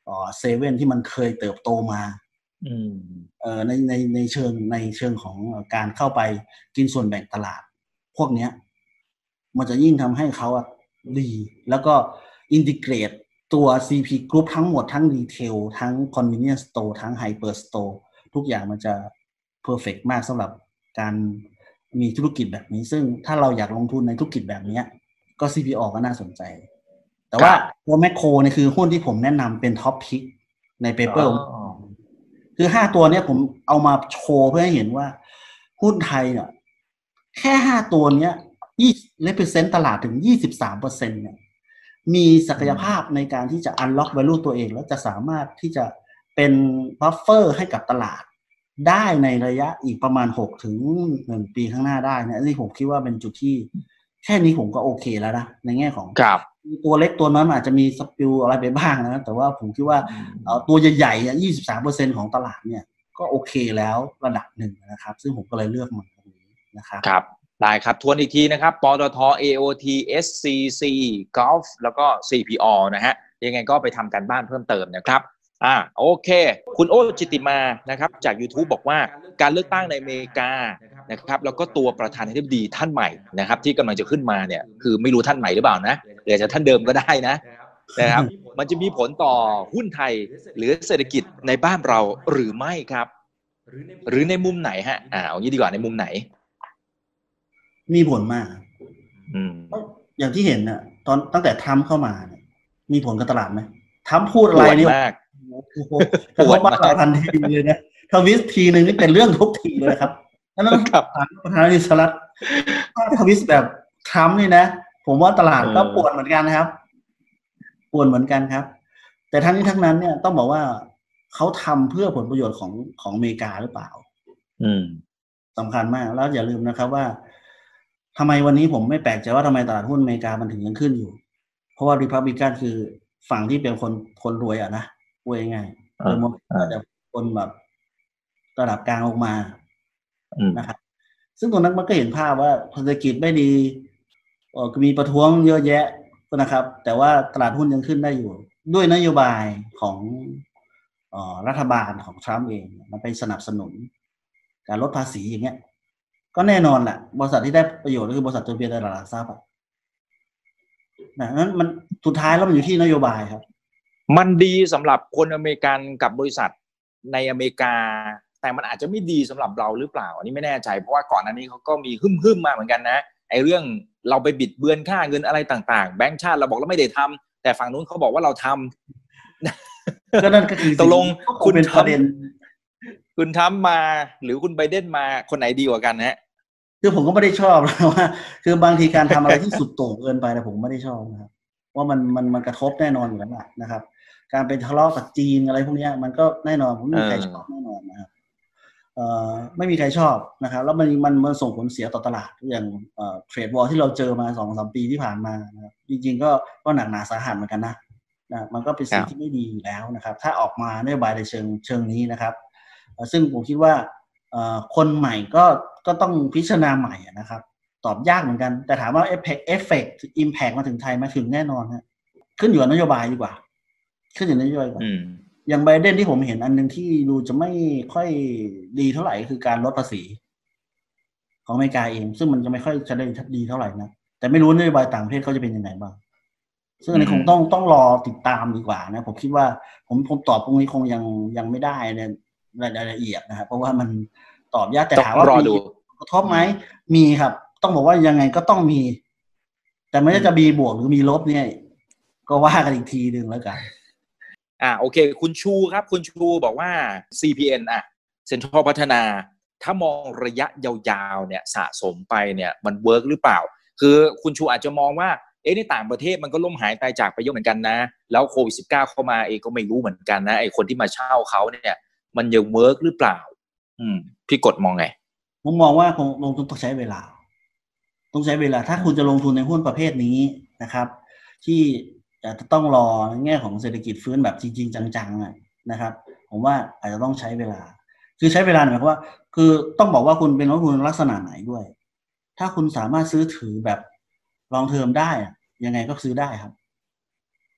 เซเว่นที่มันเคยเติบโตมาเอ่อในในในเชิงในเชิงของการเข้าไปกินส่วนแบ่งตลาดพวกเนี้ยมันจะยิ่งทำให้เขาดีแล้วก็อินทิเกรตตัว ซี พี Group ทั้งหมดทั้งรีเทลทั้ง convenience store ทั้ง hyper store ทุกอย่างมันจะ perfect มากสำหรับการมีธุรกิจแบบนี้ซึ่งถ้าเราอยากลงทุนในธุรกิจแบบนี้ก็ ซี พี โอ ก็น่าสนใจแต่ว่าตัวแมคโครเนี่ยคือหุ้นที่ผมแนะนำเป็นท็อปพิกในเปเปอร์คือห้าตัวเนี่ยผมเอามาโชว์เพื่อให้เห็นว่าหุ้นไทยเนี่ยแค่ห้าตัวเนี้ยยี่สิบ represent ตลาดถึง ยี่สิบสามเปอร์เซ็นต์ เนี่ยมีศักยภาพในการที่จะ unlock value ตัวเองแล้วจะสามารถที่จะเป็น buffer ให้กับตลาดได้ในระยะอีกประมาณหกถึงหนึ่งปีข้างหน้าได้นะนี่ผมคิดว่าเป็นจุดที่แค่นี้ผมก็โอเคแล้วนะในแง่ของตัวเล็กตัวน้อยอาจจะมีสปิลอะไรไปบ้างนะแต่ว่าผมคิดว่าตัวใหญ่ๆ ยี่สิบสามเปอร์เซ็นต์ ของตลาดเนี่ยก็โอเคแล้วระดับหนึ่งนะครับซึ่งผมก็เลยเลือกมันตรงนี้นะครับครับได้ครับทวนอีกทีนะครับปตท เอ โอ ที เอส ซี ซี Gulf แล้วก็ ซี พี โอ นะฮะยังไงก็ไปทำการบ้านเพิ่มเติมนะครับอ่าโอเคคุณโอจิติมานะครับจาก YouTube บอกว่าการเลือกตั้งในอเมริกานะครับแล้วก็ตัวประธานาธิบดีท่านใหม่นะครับที่กำลังจะขึ้นมาเนี่ยคือไม่รู้ท่านใหม่หรือเปล่านะหรือจะท่านเดิมก็ได้นะนะครับมันจะมีผลต่อหุ้นไทยหรือเศรษฐกิจในบ้านเราหรือไม่ครับหรือในมุมไหนฮะอ่าเอางี้ดีกว่าในมุมไหนมีผลมากอืมอย่างที่เห็นน่ะตอนตั้งแต่ทรัมป์เข้ามาเนี่ยมีผลกับตลาดไหมทรัมป์พูดอะไรนี่กระทบบ้านเราทันทีเลยนะทวิสทีนึงนี่เป็นเรื่องทุกทีเลยครับนั่นต้องขับผ่านประธานาธิบดีสหรัฐถ้าทวิสแบบทรัมป์นี่นะผมว่าตลาดก็ปวดเหมือนกันนะครับปวดเหมือนกันครับแต่ทั้งนี้ทั้งนั้นเนี่ยต้องบอกว่าเขาทำเพื่อผลประโยชน์ของของอเมริกาหรือเปล่าอืมสำคัญมากแล้วอย่าลืมนะครับว่าทำไมวันนี้ผมไม่แปลกใจว่าทำไมตลาดหุ้นอเมริกามันถึงยังขึ้นอยู่เพราะว่าริพับลิกันคือฝั่งที่เป็นคนคนรวยอ่ะนะรวยง่ายโดยมองแต่คนแบบระดับกลางลงมานะครับซึ่งตรงนั้นมันก็เห็นภาพว่าเศรษฐกิจไม่ดีมีประท้วงเยอะแยะนะครับแต่ว่าตลาดหุ้นยังขึ้นได้อยู่ด้วยนโยบายของรัฐบาลของทรัมป์เองมันไปสนับสนุนการลดภาษีอย่างเงี้ยก็แน่นอนแหละบริษัทที่ได้ประโยชน์ก็คือบริษัทจดทะเบียนในตลาดหลักทรัพย์นะนั้นมันสุดท้ายแล้วมันอยู่ที่นโยบายครับมันดีสำหรับคนอเมริกันกับบริษัทในอเมริกาแต่มันอาจจะไม่ดีสำหรับเราหรือเปล่าอันนี้ไม่แน่ใจเพราะว่าก่อนหน้านี้เขาก็มีหึ่มๆมาเหมือนกันนะไอ้เรื่องเราไปบิดเบือนค่าเงินอะไรต่างๆแบงก์ชาติเราบอกเราไม่ได้ทำแต่ฝั่งนู้นเขาบอกว่าเราทำก็นั่นก็คือตกลงคุณเป็นประเด็นคุณทำมาหรือคุณไบเดนมาคนไหนดีกว่ากันฮะคือผมก็ไม่ได้ชอบนะว่าคือบางทีการทำอะไรที่สุดโต่งเกินไปนะผมไม่ได้ชอบนะครับว่ามันมันมันกระทบแน่นอนอยู่แล้วนะครับการไปทะเลาะกับจีนอะไรพวกนี้มันก็แน่นอนผมไม่มีใครชอบแน่นอนนะครับเอ่อไม่มีใครชอบนะครับแล้วมันมันมันส่งผลเสียต่อตลาดอย่างเอ่อเทรดวอร์ที่เราเจอมา สองถึงสาม ปีที่ผ่านมานะครับจริงๆก็ก็หนักหนาสาหัสเหมือนกันนะนะมันก็เป็นสิ่งที่ไม่ดีอยู่แล้วนะครับถ้าออกมานโยบายในเชิงเชิงนี้นะครับซึ่งผมคิดว่าคนใหม่ก็ก็ต้องพิจารณาใหม่นะครับตอบยากเหมือนกันแต่ถามว่าเอฟเฟกต์เอฟเฟกต์อิมแพคมาถึงไทยมาถึงแน่นอนฮะขึ้นอยู่กับนโยบายดีกว่าขึ้นอยู่กับนโยบายกว่าอย่างไบเดนที่ผมเห็นอันนึงที่ดูจะไม่ค่อยดีเท่าไหร่คือการลดภาษีของอเมริกาเองซึ่งมันจะไม่ค่อยจะได้ดีเท่าไหร่นะแต่ไม่รู้นโยบายต่างประเทศเขาจะเป็นยังไงบ้างซึ่งอันนี้คงต้องต้องรอติดตามดีกว่านะผมคิดว่าผมผมตอบตรงนี้คงยังยังไม่ได้เนี่ยรายละเอียดนะครับเพราะว่ามันตอบยากแต่ถามว่ามีกระทบไหมมีครับต้องบอกว่ายังไงก็ต้องมีแต่ไม่ได้จะมีบวกหรือมีลบเนี่ยก็ว่ากันอีกทีนึงแล้วกันอ่าโอเคคุณชูครับคุณชูบอกว่า ซี พี เอ็น อ่ะเซ็นทรัลพัฒนาถ้ามองระยะยาวๆเนี่ยสะสมไปเนี่ยมันเวิร์กหรือเปล่าคือคุณชูอาจจะมองว่าเอ๊ะในต่างประเทศมันก็ล่มหายตายจากไปเยอะเหมือนกันนะแล้วโควิดสิบเก้าเข้ามาเองก็ไม่รู้เหมือนกันนะไอ้คนที่มาเช่าเขาเนี่ยมันยังเวิร์กหรือเปล่าอืมพี่กดมองไงผมมองว่าคงลงทุนต้องใช้เวลาต้องใช้เวลาถ้าคุณจะลงทุนในหุ้นประเภทนี้นะครับที่จะต้องรอในแง่ของเศรษฐกิจฟื้นแบบจริงๆจังๆนะครับผมว่าอาจจะต้องใช้เวลาคือใช้เวลาหมายความว่าคือต้องบอกว่าคุณเป็นนักลงทุนลักษณะไหนด้วยถ้าคุณสามารถซื้อถือแบบลองเทอมได้ยังไงก็ซื้อได้ครับ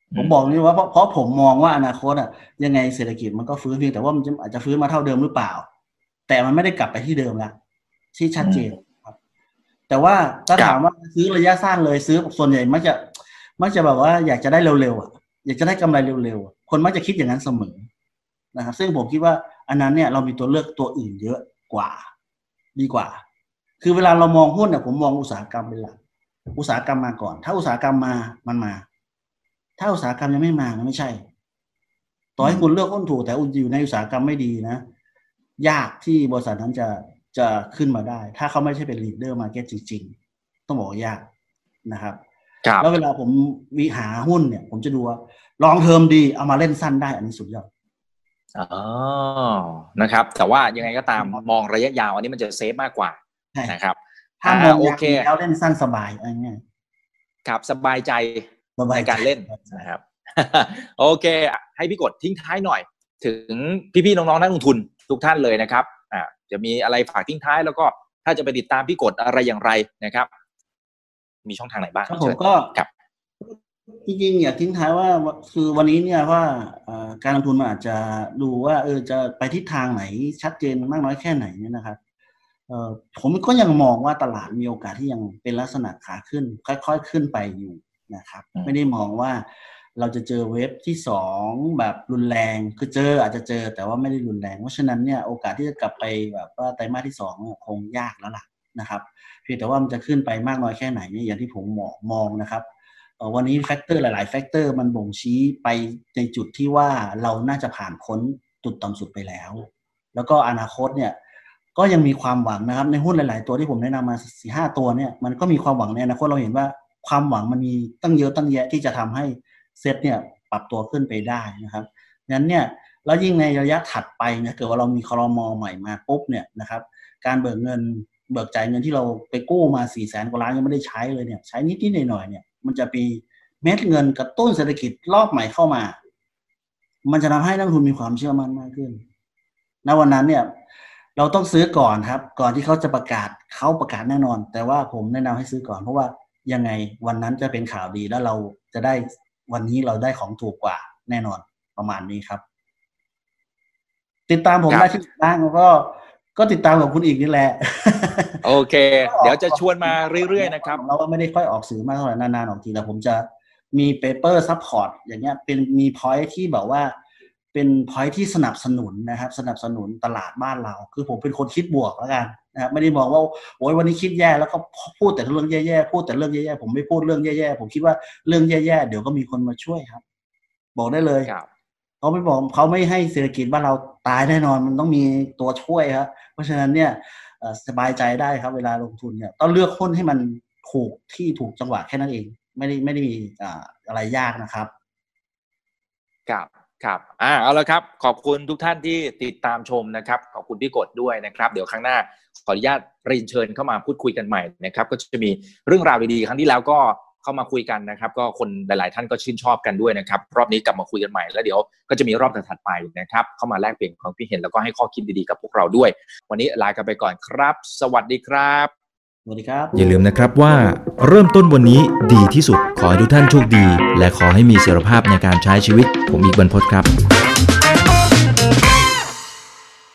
ผมบอกนี่ว่าเพราะเพราะผมมองว่าอนาคตอ่ะยังไงเศรษฐกิจมันก็ฟื้นเพียงแต่ว่ามันอาจจะฟื้นมาเท่าเดิมหรือเปล่าแต่มันไม่ได้กลับไปที่เดิมแล้วที่ชัดเจนครับแต่ว่าถ้าถามว่าซื้อระยะสั้นเลยซื้อส่วนใหญ่มักจะมักจะแบบว่าอยากจะได้เร็วๆอ่ะอยากจะได้กำไรเร็วๆคนมักจะคิดอย่างนั้นเสมอนะครับซึ่งผมคิดว่าอันนั้นเนี่ยเรามีตัวเลือกตัวอื่นเยอะกว่าดีกว่าคือเวลาเรามองหุ้นเนี่ยผมมองอุตสาหกรรมเป็นหลักอุตสาหกรรมมาก่อนถ้าอุตสาหกรรมมามันมาถ้าอุตสาหกรรมยังไม่มามันไม่ใช่ต่อให้คุณเลือกหุ้นถูกแต่อยู่ในอุตสาหกรรมไม่ดีนะยากที่บริษัทนั้นจะจะขึ้นมาได้ถ้าเขาไม่ใช่เป็น leader market จริงๆต้องบอกยากนะครับแล้วเวลาผมวิหาหุ้นเนี่ยผมจะดูว่าลองเทอมดีเอามาเล่นสั้นได้อันนี้สุดยอดอ๋อนะครับแต่ว่ายังไงก็ตามมองระยะยาวอันนี้มันจะเซฟมากกว่านะครับถ้ามองยาวแล้วเล่นสั้นสบายอะไรเงี้ยครับสบายใจในการเล่นนะครับโอเคให้พี่กดทิ้งท้ายหน่อยถึงพี่ๆน้องๆนักลงทุนทุกท่านเลยนะครับอ่าจะมีอะไรฝากทิ้งท้ายแล้วก็ถ้าจะไปติดตามพี่กดอะไรอย่างไรนะครับมีช่องทางไหนบ้างผมก็ครับจริงๆอยากทิ้งท้ายว่าคือวันนี้เนี่ยว่าการลงทุนมันอาจจะดูว่าเออจะไปทิศทางไหนชัดเจนมากน้อยแค่ไหนเนี่ยนะครับเอ่อผมก็ยังมองว่าตลาดมีโอกาสที่ยังเป็นลักษณะขาขึ้นค่อยๆขึ้นไปอยู่นะครับไม่ได้มองว่าเราจะเจอเวฟที่สองแบบรุนแรงคือเจออาจจะเจอแต่ว่าไม่ได้รุนแรงเพราะฉะนั้นเนี่ยโอกาสที่จะกลับไปแบบว่าไตรมาสที่สองคงยากแล้วล่ะนะครับเพียงแต่ว่ามันจะขึ้นไปมากน้อยแค่ไหนเนี่ยอย่างที่ผมมองมองนะครับวันนี้แฟกเตอร์หลายๆแฟกเตอร์มันบ่งชี้ไปในจุดที่ว่าเราน่าจะผ่านพ้นจุดต่ำสุดไปแล้วแล้วก็อนาคตเนี่ยก็ยังมีความหวังนะครับในหุ้นหลายๆตัวที่ผมแนะนำมา สี่ห้า ตัวเนี่ยมันก็มีความหวังในอนาคตเราเห็นว่าความหวังมันมีตั้งเยอะตั้งแยะที่จะทำให้เซตเนี่ยปรับตัวขึ้นไปได้นะครับงั้นเนี่ยแล้วยิ่งในระยะถัดไปนะเกิดว่าเรามีครม.ใหม่มาปุ๊บเนี่ยนะครับการเบิกเงินเบิกจ่ายเงินที่เราไปกู้มา สี่แสน กว่าล้านยังไม่ได้ใช้เลยเนี่ยใช้นิดๆหน่อยๆเนี่ยมันจะมีเม็ดเงินกระตุ้นเศรษฐกิจรอบใหม่เข้ามามันจะทำให้นักลงทุนมีความเชื่อมั่นมากขึ้นณวันนั้นเนี่ยเราต้องซื้อก่อนครับก่อนที่เขาจะประกาศเขาประกาศแน่นอนแต่ว่าผมแนะนำให้ซื้อก่อนเพราะว่ายังไงวันนั้นจะเป็นข่าวดีแล้วเราจะได้วันนี้เราได้ของถูกกว่าแน่นอนประมาณนี้ครับติดตามผมได้ที่บ้างแล้วก็ก็ติดตามกับคุณอีกนี่แหละโอเคเดี๋ยวจะชวนมาเรื่อยๆนะครับเราก็ไม่ได้ค่อยออกสื่อมากเท่าไหร่นานๆออกทีแต่ผมจะมีเปเปอร์ซัพพอร์ตอย่างเงี้ยเป็นมีพอยท์ที่แบบว่าเป็นพอยท์ที่สนับสนุนนะครับสนับสนุนตลาดบ้านเราคือผมเป็นคนคิดบวกแล้วกันนะครับไม่ได้มองว่าโอ๊ยวันนี้คิดแย่แล้วก็พูดแต่เรื่องแย่ๆพูดแต่เรื่องแย่ๆผมไม่พูดเรื่องแย่ๆผมคิดว่าเรื่องแย่ๆเดี๋ยวก็มีคนมาช่วยครับบอกได้เลยเขาไม่บอกเขาไม่ให้เศรษฐกิจบ้านเราตายแน่นอนมันต้องมีตัวช่วยครับเพราะฉะนั้นเนี่ยสบายใจได้ครับเวลาลงทุนเนี่ยต้องเลือกหุ้นให้มันถูกที่ถูกจังหวะแค่นั้นเองไม่ได้ไม่ได้มีอะไรยากนะครับครับครับอ่าเอาละครับขอบคุณทุกท่านที่ติดตามชมนะครับขอบคุณพี่กดด้วยนะครับเดี๋ยวครั้งหน้าขออนุญาตเรียนเชิญเข้ามาพูดคุยกันใหม่นะครับก็จะมีเรื่องราวดีๆครั้งที่แล้วก็เข้ามาคุยกันนะครับก็คนหลายๆท่านก็ชื่นชอบกันด้วยนะครับรอบนี้กลับมาคุยกันใหม่แล้วเดี๋ยวก็จะมีรอบถัดไปนะครับเข้ามาแลกเปลี่ยนความคิดเห็นแล้วก็ให้ข้อคิดดีๆกับพวกเราด้วยวันนี้ลากันไปก่อนครับสวัสดีครับสวัสดีครับอย่าลืมนะครับว่าเริ่มต้นวันนี้ดีที่สุดขอให้ทุกท่านโชคดีและขอให้มีเสรีภาพในการใช้ชีวิตผมอีกบรรพตครับ